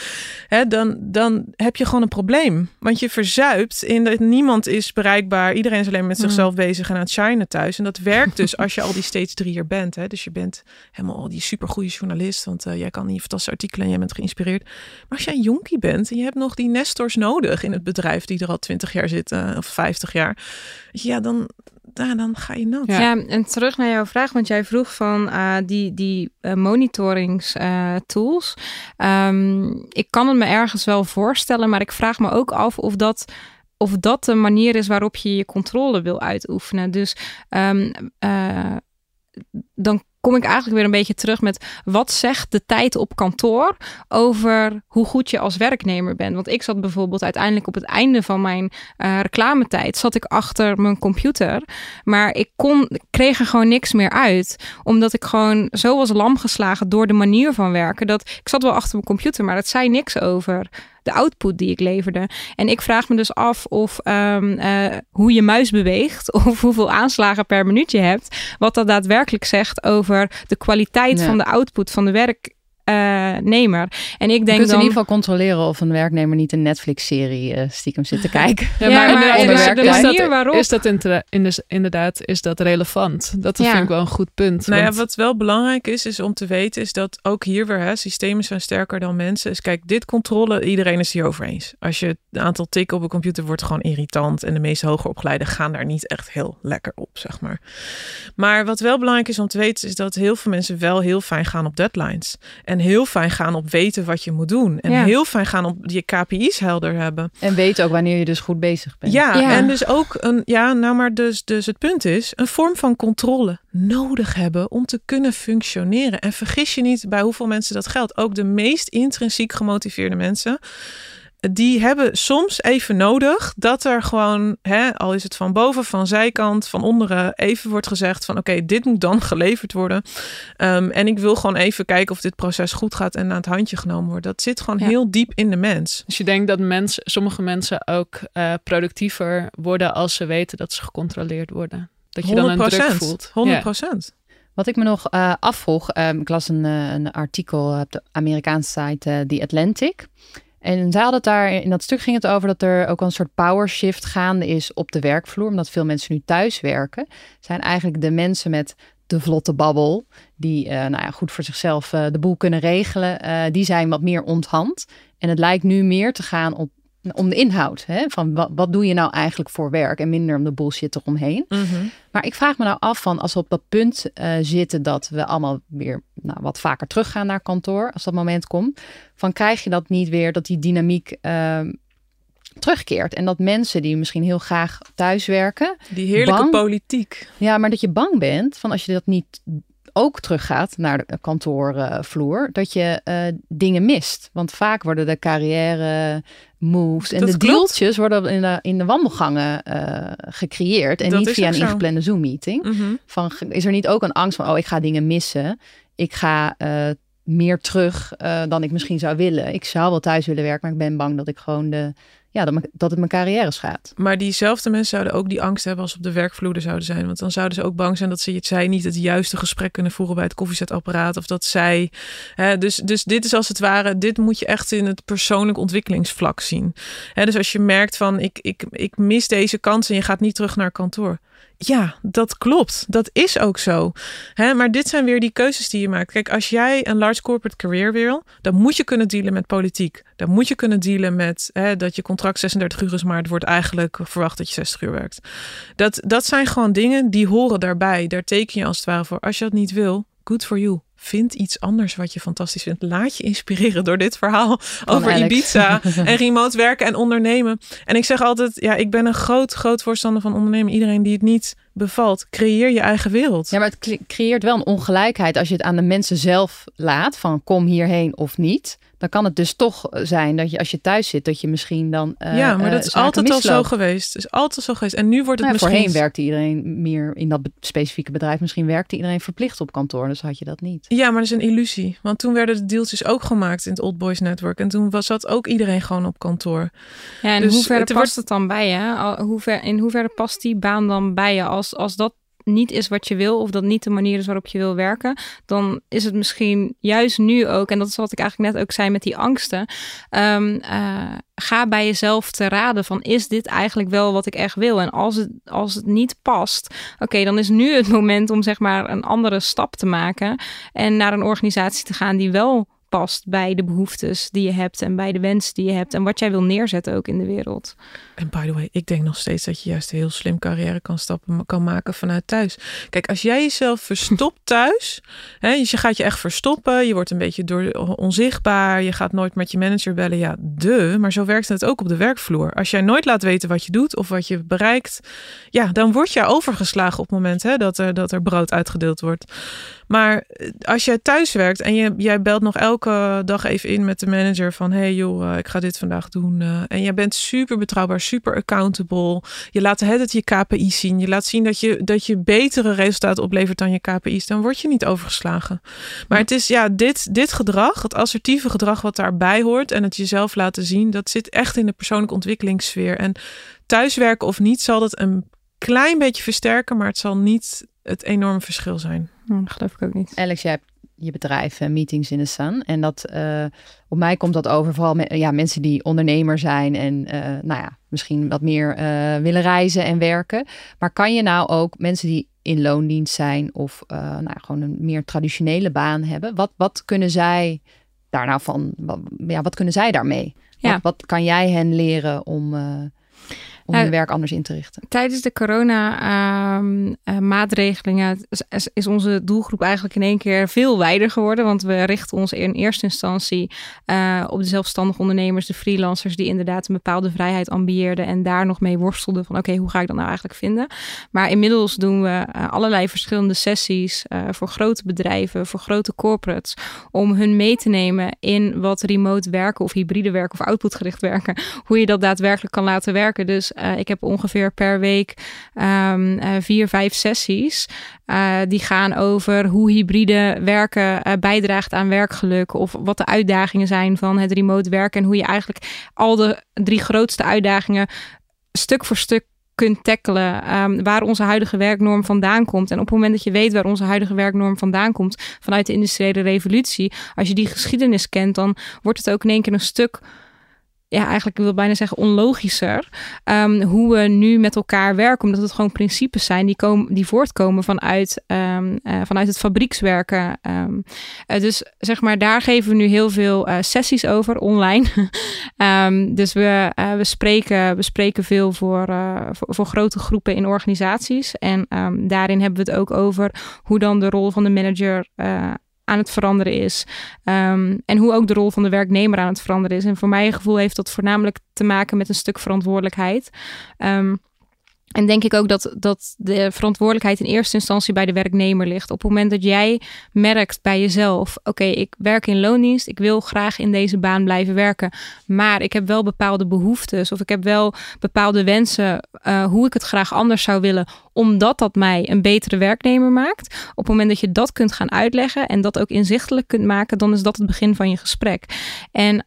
S4: dan heb je gewoon een probleem. Want je verzuipt in dat niemand is bereikbaar, iedereen is alleen met zichzelf bezig en aan het shinen thuis. En dat werkt dus als je al die stage 3'er bent. Dus je bent helemaal al die supergoeie journalist, want jij kan die fantastische artikelen en jij bent geïnspireerd. Maar als jij een jonkie bent en je hebt nog die nestors nodig in het bedrijf die er al 20 jaar zitten of 50 jaar, dan ga je nat.
S5: Ja, en terug naar jouw vraag, want jij vroeg van die monitoringstools. Ik kan het me ergens wel voorstellen, maar ik vraag me ook af of dat de manier is waarop je je controle wil uitoefenen. Dus dan kom ik eigenlijk weer een beetje terug met wat zegt de tijd op kantoor over hoe goed je als werknemer bent. Want ik zat bijvoorbeeld uiteindelijk op het einde van mijn reclametijd, zat ik achter mijn computer, maar ik kreeg er gewoon niks meer uit. Omdat ik gewoon zo was lam geslagen door de manier van werken, dat ik zat wel achter mijn computer, maar dat zei niks over de output die ik leverde. En ik vraag me dus af of hoe je muis beweegt of hoeveel aanslagen per minuut je hebt, wat dat daadwerkelijk zegt over de kwaliteit van de output van de werknemer. En ik denk
S2: je kunt
S5: dan...
S2: in ieder geval controleren of een werknemer niet een Netflix-serie stiekem zit te kijken.
S3: Is dat relevant? Dat vind ik wel een goed punt.
S4: Nou ja, wat wel belangrijk is om te weten, is dat ook hier weer, systemen zijn sterker dan mensen. Dus kijk, dit controle, iedereen is hier over eens. Als je het aantal tikken op een computer wordt gewoon irritant en de meeste hoger opgeleiden gaan daar niet echt heel lekker op, zeg maar. Maar wat wel belangrijk is om te weten, is dat heel veel mensen wel heel fijn gaan op deadlines. En heel fijn gaan op weten wat je moet doen. En heel fijn gaan op je KPI's helder hebben.
S2: En weten ook wanneer je dus goed bezig bent.
S4: Ja. En dus ook dus het punt is, een vorm van controle nodig hebben om te kunnen functioneren. En vergis je niet bij hoeveel mensen dat geldt. Ook de meest intrinsiek gemotiveerde mensen, die hebben soms even nodig dat er gewoon, al is het van boven, van zijkant, van onderen, even wordt gezegd van oké, dit moet dan geleverd worden. En ik wil gewoon even kijken of dit proces goed gaat en aan het handje genomen wordt. Dat zit gewoon heel diep in de mens.
S3: Dus je denkt dat sommige mensen ook productiever worden als ze weten dat ze gecontroleerd worden? Dat je dan een druk voelt?
S4: 100%.
S2: Wat ik me nog afvroeg, ik las een artikel op de Amerikaanse site The Atlantic. En zij hadden het daar, in dat stuk ging het over dat er ook een soort power shift gaande is op de werkvloer. Omdat veel mensen nu thuis werken. Zijn eigenlijk de mensen met de vlotte babbel, die goed voor zichzelf de boel kunnen regelen. Die zijn wat meer onthand. En het lijkt nu meer te gaan om de inhoud. Van wat doe je nou eigenlijk voor werk? En minder om de bullshit eromheen. Mm-hmm. Maar ik vraag me nou af van als we op dat punt zitten dat we allemaal weer wat vaker teruggaan naar kantoor. Als dat moment komt. Van krijg je dat niet weer, dat die dynamiek terugkeert. En dat mensen die misschien heel graag thuis werken.
S4: Die heerlijke politiek.
S2: Ja, maar dat je bang bent van als je dat niet ook teruggaat naar de kantoorvloer, dat je dingen mist. Want vaak worden de carrière moves en de deeltjes worden in de wandelgangen gecreëerd. En dat niet via een ingeplande Zoom-meeting. Mm-hmm. Is er niet ook een angst van, ik ga dingen missen. Ik ga meer terug dan ik misschien zou willen. Ik zou wel thuis willen werken, maar ik ben bang dat ik gewoon dat het mijn carrière schaadt. Maar diezelfde mensen zouden ook die angst hebben als op de werkvloer zouden zijn. Want dan zouden ze ook bang zijn dat zij niet het juiste gesprek kunnen voeren bij het koffiezetapparaat. Of dat zij... Dus dit is als het ware... Dit moet je echt in het persoonlijk ontwikkelingsvlak zien. Dus als je merkt van... Ik mis deze kans en je gaat niet terug naar kantoor. Ja, dat klopt. Dat is ook zo. Maar dit zijn weer die keuzes die je maakt. Kijk, als jij een large corporate career wil, dan moet je kunnen dealen met politiek. Dan moet je kunnen dealen met dat je contract 36 uur is, maar het wordt eigenlijk verwacht dat je 60 uur werkt. Dat zijn gewoon dingen die horen daarbij. Daar teken je als het ware voor. Als je dat niet wil, good for you. Vind iets anders wat je fantastisch vindt. Laat je inspireren door dit verhaal over Alex. Ibiza en remote werken en ondernemen. En ik zeg altijd, ik ben een groot voorstander van ondernemen. Iedereen die het niet bevalt, creëer je eigen wereld. Ja, maar het creëert wel een ongelijkheid als je het aan de mensen zelf laat. Van kom hierheen of niet. Dan kan het dus toch zijn dat je als je thuis zit, dat je misschien dan maar dat is altijd al zo geweest. Het is altijd zo geweest. En nu wordt het misschien... Voorheen werkte iedereen meer in dat specifieke bedrijf. Misschien werkte iedereen verplicht op kantoor. Dus had je dat niet. Ja, maar dat is een illusie. Want toen werden de deeltjes ook gemaakt in het Old Boys Network. En toen zat ook iedereen gewoon op kantoor.
S5: Ja, en dus hoeverre past het dan bij je? In hoeverre past die baan dan bij je? Als dat niet is wat je wil, of dat niet de manier is waarop je wil werken, dan is het misschien juist nu ook, en dat is wat ik eigenlijk net ook zei met die angsten, ga bij jezelf te raden van, is dit eigenlijk wel wat ik echt wil? En als het niet past, oké, dan is nu het moment om zeg maar een andere stap te maken en naar een organisatie te gaan die wel past bij de behoeftes die je hebt en bij de wensen die je hebt en wat jij wil neerzetten ook in de wereld.
S4: En by the way, ik denk nog steeds dat je juist heel slim carrière kan maken vanuit thuis. Kijk, als jij jezelf verstopt thuis, dus je gaat je echt verstoppen, je wordt een beetje onzichtbaar, je gaat nooit met je manager bellen, maar zo werkt het ook op de werkvloer. Als jij nooit laat weten wat je doet of wat je bereikt, dan word je overgeslagen op het moment dat er brood uitgedeeld wordt. Maar als jij thuis werkt en jij belt nog elke dag even in met de manager van hey joh, ik ga dit vandaag doen. En jij bent super betrouwbaar, super accountable. Je laat het je KPI's zien. Je laat zien dat je betere resultaten oplevert dan je KPI's. Dan word je niet overgeslagen. Maar het is dit gedrag, het assertieve gedrag wat daarbij hoort en het jezelf laten zien, dat zit echt in de persoonlijke ontwikkelingssfeer. En thuiswerken of niet zal dat een klein beetje versterken, maar het zal niet het enorme verschil zijn.
S5: Dat geloof ik ook niet.
S2: Alex, jij hebt je bedrijf Meetings in the Sun. En dat op mij komt dat over vooral mensen die ondernemer zijn en misschien wat meer willen reizen en werken. Maar kan je nou ook mensen die in loondienst zijn of gewoon een meer traditionele baan hebben, wat kunnen zij daar nou van? Wat kunnen zij daarmee?
S5: Ja.
S2: Wat kan jij hen leren om hun werk anders in te richten?
S5: Tijdens de corona-maatregelingen is onze doelgroep eigenlijk in één keer veel wijder geworden. Want we richten ons in eerste instantie op de zelfstandige ondernemers, de freelancers die inderdaad een bepaalde vrijheid ambieerden en daar nog mee worstelden van oké, hoe ga ik dat nou eigenlijk vinden? Maar inmiddels doen we allerlei verschillende sessies voor grote bedrijven, voor grote corporates, om hun mee te nemen in wat remote werken of hybride werken of outputgericht werken, hoe je dat daadwerkelijk kan laten werken. Dus ik heb ongeveer per week 4-5 sessies. Die gaan over hoe hybride werken bijdraagt aan werkgeluk. Of wat de uitdagingen zijn van het remote werken. En hoe je eigenlijk al de 3 grootste uitdagingen stuk voor stuk kunt tackelen. Waar onze huidige werknorm vandaan komt. En op het moment dat je weet waar onze huidige werknorm vandaan komt, vanuit de industriële revolutie, als je die geschiedenis kent, dan wordt het ook in één keer een stuk, eigenlijk ik wil bijna zeggen onlogischer, hoe we nu met elkaar werken, omdat het gewoon principes zijn die voortkomen vanuit het fabriekswerken. Dus zeg maar, daar geven we nu heel veel sessies over online. Dus we spreken veel voor grote groepen in organisaties. En daarin hebben we het ook over hoe dan de rol van de manager aan het veranderen is. En hoe ook de rol van de werknemer aan het veranderen is. En voor mijn gevoel heeft dat voornamelijk te maken met een stuk verantwoordelijkheid. En denk ik ook dat de verantwoordelijkheid in eerste instantie bij de werknemer ligt. Op het moment dat jij merkt bij jezelf, oké, ik werk in loondienst, ik wil graag in deze baan blijven werken, maar ik heb wel bepaalde behoeftes of ik heb wel bepaalde wensen hoe ik het graag anders zou willen, omdat dat mij een betere werknemer maakt. Op het moment dat je dat kunt gaan uitleggen en dat ook inzichtelijk kunt maken, dan is dat het begin van je gesprek. En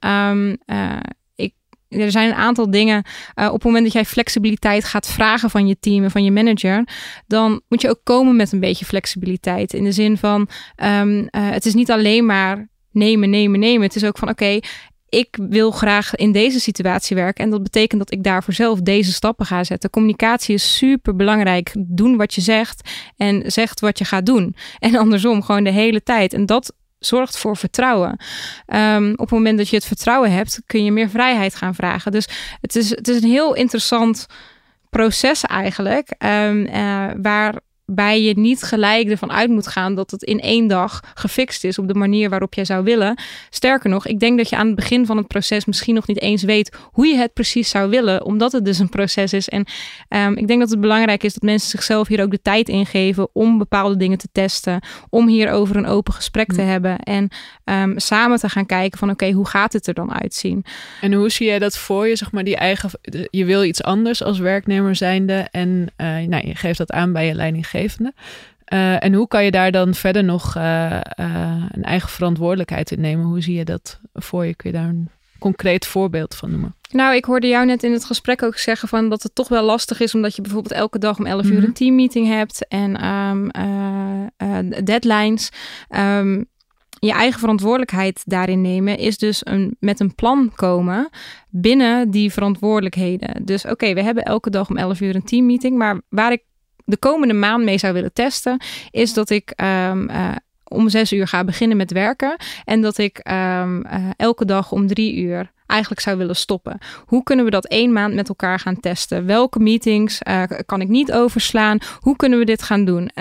S5: er zijn een aantal dingen. Op het moment dat jij flexibiliteit gaat vragen van je team en van je manager, dan moet je ook komen met een beetje flexibiliteit. In de zin van, het is niet alleen maar nemen. Het is ook van, oké, ik wil graag in deze situatie werken. En dat betekent dat ik daarvoor zelf deze stappen ga zetten. Communicatie is super belangrijk. Doen wat je zegt en zegt wat je gaat doen. En andersom, gewoon de hele tijd. En dat zorgt voor vertrouwen. Op het moment dat je het vertrouwen hebt, kun je meer vrijheid gaan vragen. Dus het is een heel interessant proces eigenlijk, waarbij je niet gelijk ervan uit moet gaan dat het in 1 dag gefixt is op de manier waarop jij zou willen. Sterker nog, ik denk dat je aan het begin van het proces misschien nog niet eens weet hoe je het precies zou willen, omdat het dus een proces is. En ik denk dat het belangrijk is dat mensen zichzelf hier ook de tijd in geven om bepaalde dingen te testen, om hierover een open gesprek te hebben en samen te gaan kijken van oké, hoe gaat het er dan uitzien?
S3: En hoe zie jij dat voor je, zeg maar, je wil iets anders als werknemer zijnde en je geeft dat aan bij je leidinggevende. En hoe kan je daar dan verder nog een eigen verantwoordelijkheid in nemen? Hoe zie je dat voor je? Kun je daar een concreet voorbeeld van noemen?
S5: Nou, ik hoorde jou net in het gesprek ook zeggen van dat het toch wel lastig is, omdat je bijvoorbeeld elke dag om 11 uur een teammeeting hebt en deadlines. Je eigen verantwoordelijkheid daarin nemen is dus met een plan komen binnen die verantwoordelijkheden. Dus oké, we hebben elke dag om 11 uur een teammeeting, maar waar ik de komende maand mee zou willen testen, is dat ik om 6 uur ga beginnen met werken en dat ik elke dag om 3 uur eigenlijk zou willen stoppen. Hoe kunnen we dat 1 maand met elkaar gaan testen? Welke meetings kan ik niet overslaan? Hoe kunnen we dit gaan doen?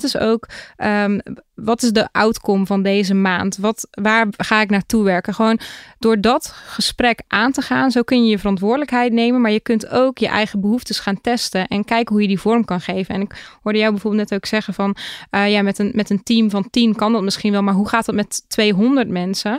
S5: Wat is de outcome van deze maand? Waar ga ik naartoe werken? Gewoon door dat gesprek aan te gaan, zo kun je je verantwoordelijkheid nemen, maar je kunt ook je eigen behoeftes gaan testen en kijken hoe je die vorm kan geven. En ik hoorde jou bijvoorbeeld net ook zeggen van, met een team van 10 kan dat misschien wel, maar hoe gaat dat met 200 mensen?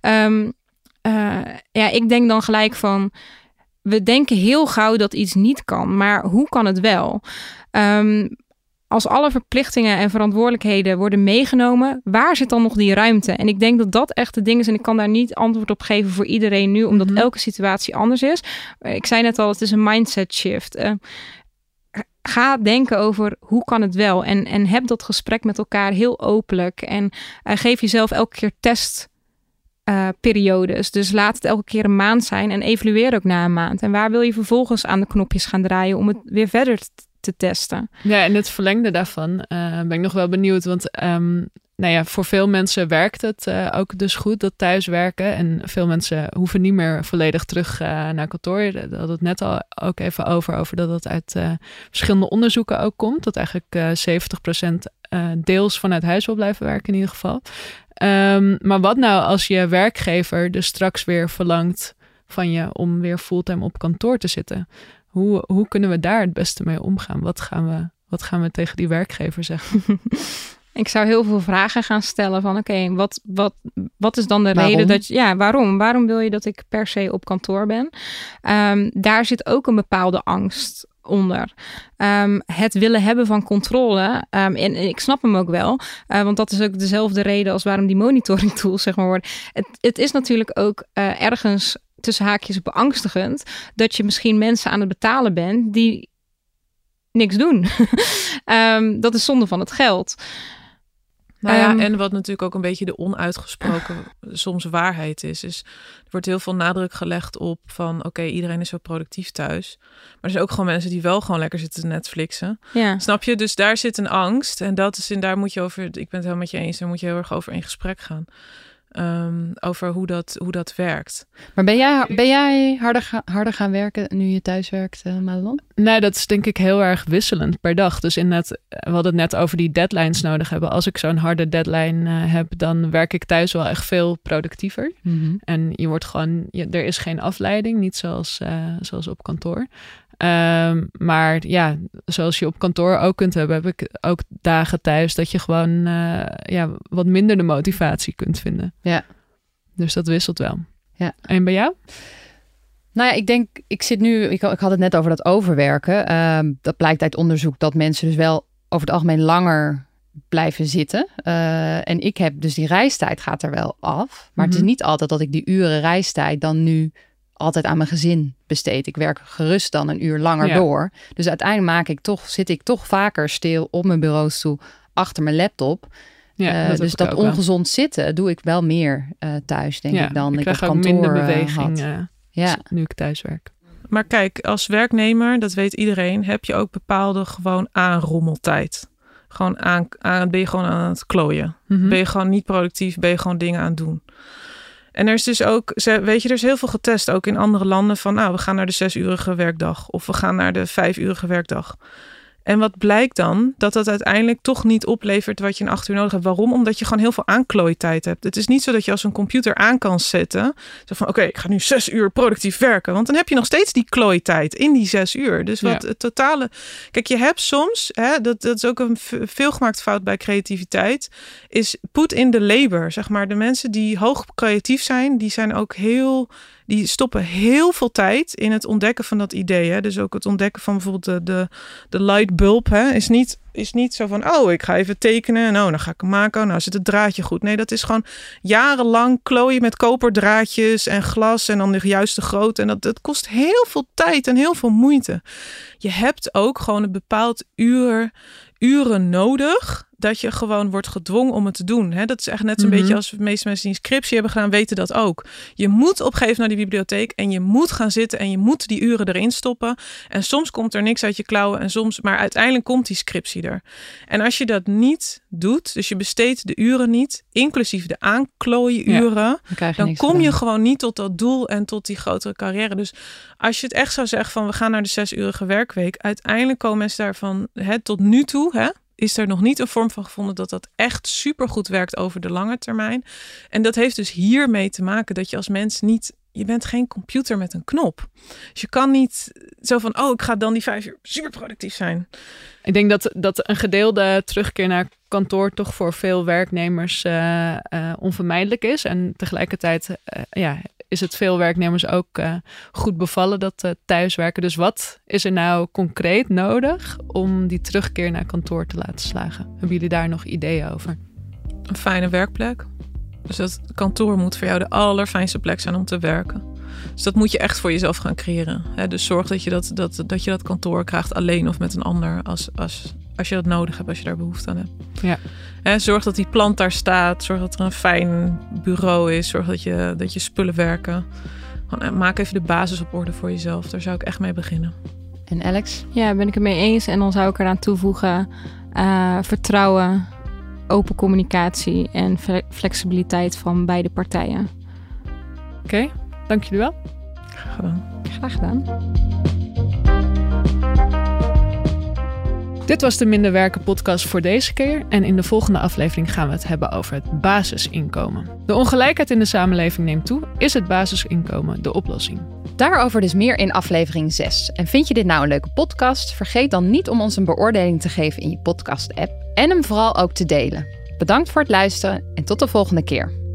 S5: Ik denk dan gelijk van, we denken heel gauw dat iets niet kan, maar hoe kan het wel? Als alle verplichtingen en verantwoordelijkheden worden meegenomen, waar zit dan nog die ruimte? En ik denk dat dat echt de ding is en ik kan daar niet antwoord op geven voor iedereen nu, omdat elke situatie anders is. Ik zei net al, het is een mindset shift. ga denken over hoe kan het wel. En heb dat gesprek met elkaar heel openlijk. En geef jezelf elke keer testperiodes. Dus laat het elke keer een maand zijn. En evalueer ook na een maand. En waar wil je vervolgens aan de knopjes gaan draaien om het weer verder te testen?
S3: Ja, en het verlengde daarvan ben ik nog wel benieuwd. Want voor veel mensen werkt het ook dus goed, dat thuiswerken. En veel mensen hoeven niet meer volledig terug naar kantoor. We hadden het net al ook even over dat het uit verschillende onderzoeken ook komt. Dat eigenlijk 70% deels vanuit huis wil blijven werken in ieder geval. Maar wat nou als je werkgever dus straks weer verlangt van je om weer fulltime op kantoor te zitten? Hoe kunnen we daar het beste mee omgaan? Wat gaan we tegen die werkgever zeggen?
S5: Ik zou heel veel vragen gaan stellen van oké, wat is dan de
S2: Waarom?
S5: reden dat waarom? Waarom wil je dat ik per se op kantoor ben? Daar zit ook een bepaalde angst onder. Het willen hebben van controle. En ik snap hem ook wel. Want dat is ook dezelfde reden als waarom die monitoring tools zeg maar worden. Het is natuurlijk ook ergens tussen haakjes beangstigend dat je misschien mensen aan het betalen bent die niks doen. Dat is zonde van het geld.
S4: En wat natuurlijk ook een beetje de onuitgesproken soms waarheid is er wordt heel veel nadruk gelegd op van oké, iedereen is zo productief thuis. Maar er zijn ook gewoon mensen die wel gewoon lekker zitten te Netflixen. Ja. Snap je? Dus daar zit een angst en daar moet je over, ik ben het helemaal met je eens, daar moet je heel erg over in gesprek gaan. Over hoe dat werkt.
S2: Maar ben jij harder gaan werken nu je thuis werkt, Madelon?
S3: Nee, dat is denk ik heel erg wisselend per dag. Dus we hadden het net over die deadlines nodig hebben. Als ik zo'n harde deadline heb, dan werk ik thuis wel echt veel productiever. Mm-hmm. En je wordt gewoon, er is geen afleiding, niet zoals op kantoor. Maar ja, zoals je op kantoor ook kunt hebben, heb ik ook dagen thuis dat je gewoon wat minder de motivatie kunt vinden. Ja. Dus dat wisselt wel. Ja. En bij jou?
S2: Nou ja, ik denk, ik had het net over dat overwerken. Dat blijkt uit onderzoek dat mensen dus wel over het algemeen langer blijven zitten. En ik heb dus die reistijd gaat er wel af. Maar het is niet altijd dat ik die uren reistijd dan nu altijd aan mijn gezin besteed. Ik werk gerust dan een uur langer door. Dus uiteindelijk zit ik toch vaker stil op mijn bureaustoel achter mijn laptop. Ja, dus dat ongezond zitten doe ik wel meer thuis, denk ik dan.
S3: Ik krijg ook minder beweging nu ik thuis werk.
S4: Maar kijk, als werknemer, dat weet iedereen, heb je ook bepaalde gewoon aanrommeltijd. Gewoon ben je gewoon aan het klooien. Mm-hmm. Ben je gewoon niet productief, ben je gewoon dingen aan het doen. En er is dus ook, weet je, er is heel veel getest, ook in andere landen, van we gaan naar de 6-urige werkdag. Of we gaan naar de 5-urige werkdag. En wat blijkt dan? Dat uiteindelijk toch niet oplevert wat je in 8 uur nodig hebt. Waarom? Omdat je gewoon heel veel aanklooitijd hebt. Het is niet zo dat je als een computer aan kan zetten. Zo van, oké, ik ga nu 6 uur productief werken. Want dan heb je nog steeds die klooitijd in die 6 uur. Dus het totale... Kijk, je hebt soms, dat is ook een veelgemaakt fout bij creativiteit, is put in the labor. Zeg maar, de mensen die hoog creatief zijn, die zijn ook die stoppen heel veel tijd in het ontdekken van dat idee. Hè? Dus ook het ontdekken van bijvoorbeeld de light bulb is niet zo van, ik ga even tekenen en dan ga ik hem maken. Nou zit het draadje goed. Nee, dat is gewoon jarenlang klooien met koperdraadjes en glas en dan de juiste grootte. En dat kost heel veel tijd en heel veel moeite. Je hebt ook gewoon een bepaald uren nodig dat je gewoon wordt gedwongen om het te doen. Hè? Dat is echt net zo'n beetje als de meeste mensen die een scriptie hebben gedaan, weten dat ook. Je moet opgeven naar die bibliotheek en je moet gaan zitten en je moet die uren erin stoppen. En soms komt er niks uit je klauwen maar uiteindelijk komt die scriptie er. En als je dat niet doet, dus je besteedt de uren niet, inclusief de aanklooien uren, dan kom je gewoon niet tot dat doel en tot die grotere carrière. Dus als je het echt zou zeggen van we gaan naar de 6-urige werkweek, uiteindelijk komen mensen daarvan tot nu toe, is er nog niet een vorm van gevonden dat echt supergoed werkt over de lange termijn. En dat heeft dus hiermee te maken dat je als mens je bent geen computer met een knop. Dus je kan niet zo van, ik ga dan die 5 uur super productief zijn.
S3: Ik denk dat een gedeelde terugkeer naar kantoor toch voor veel werknemers onvermijdelijk is. En tegelijkertijd is het veel werknemers ook goed bevallen dat thuiswerken. Dus wat is er nou concreet nodig om die terugkeer naar kantoor te laten slagen? Hebben jullie daar nog ideeën over?
S4: Een fijne werkplek. Dus dat kantoor moet voor jou de allerfijnste plek zijn om te werken. Dus dat moet je echt voor jezelf gaan creëren. Dus zorg dat je dat kantoor krijgt alleen of met een ander als je dat nodig hebt, als je daar behoefte aan hebt. Ja. Zorg dat die plant daar staat. Zorg dat er een fijn bureau is. Zorg dat je spullen werken. Maak even de basis op orde voor jezelf. Daar zou ik echt mee beginnen.
S2: En Alex?
S5: Ja, ben ik het mee eens. En dan zou ik eraan toevoegen vertrouwen, open communicatie en flexibiliteit van beide partijen.
S3: Oké, dank jullie wel.
S4: Graag gedaan.
S5: Graag gedaan.
S3: Dit was de Minder Werken podcast voor deze keer. En in de volgende aflevering gaan we het hebben over het basisinkomen. De ongelijkheid in de samenleving neemt toe. Is het basisinkomen de oplossing?
S2: Daarover dus meer in aflevering 6. En vind je dit nou een leuke podcast? Vergeet dan niet om ons een beoordeling te geven in je podcast-app. En hem vooral ook te delen. Bedankt voor het luisteren en tot de volgende keer.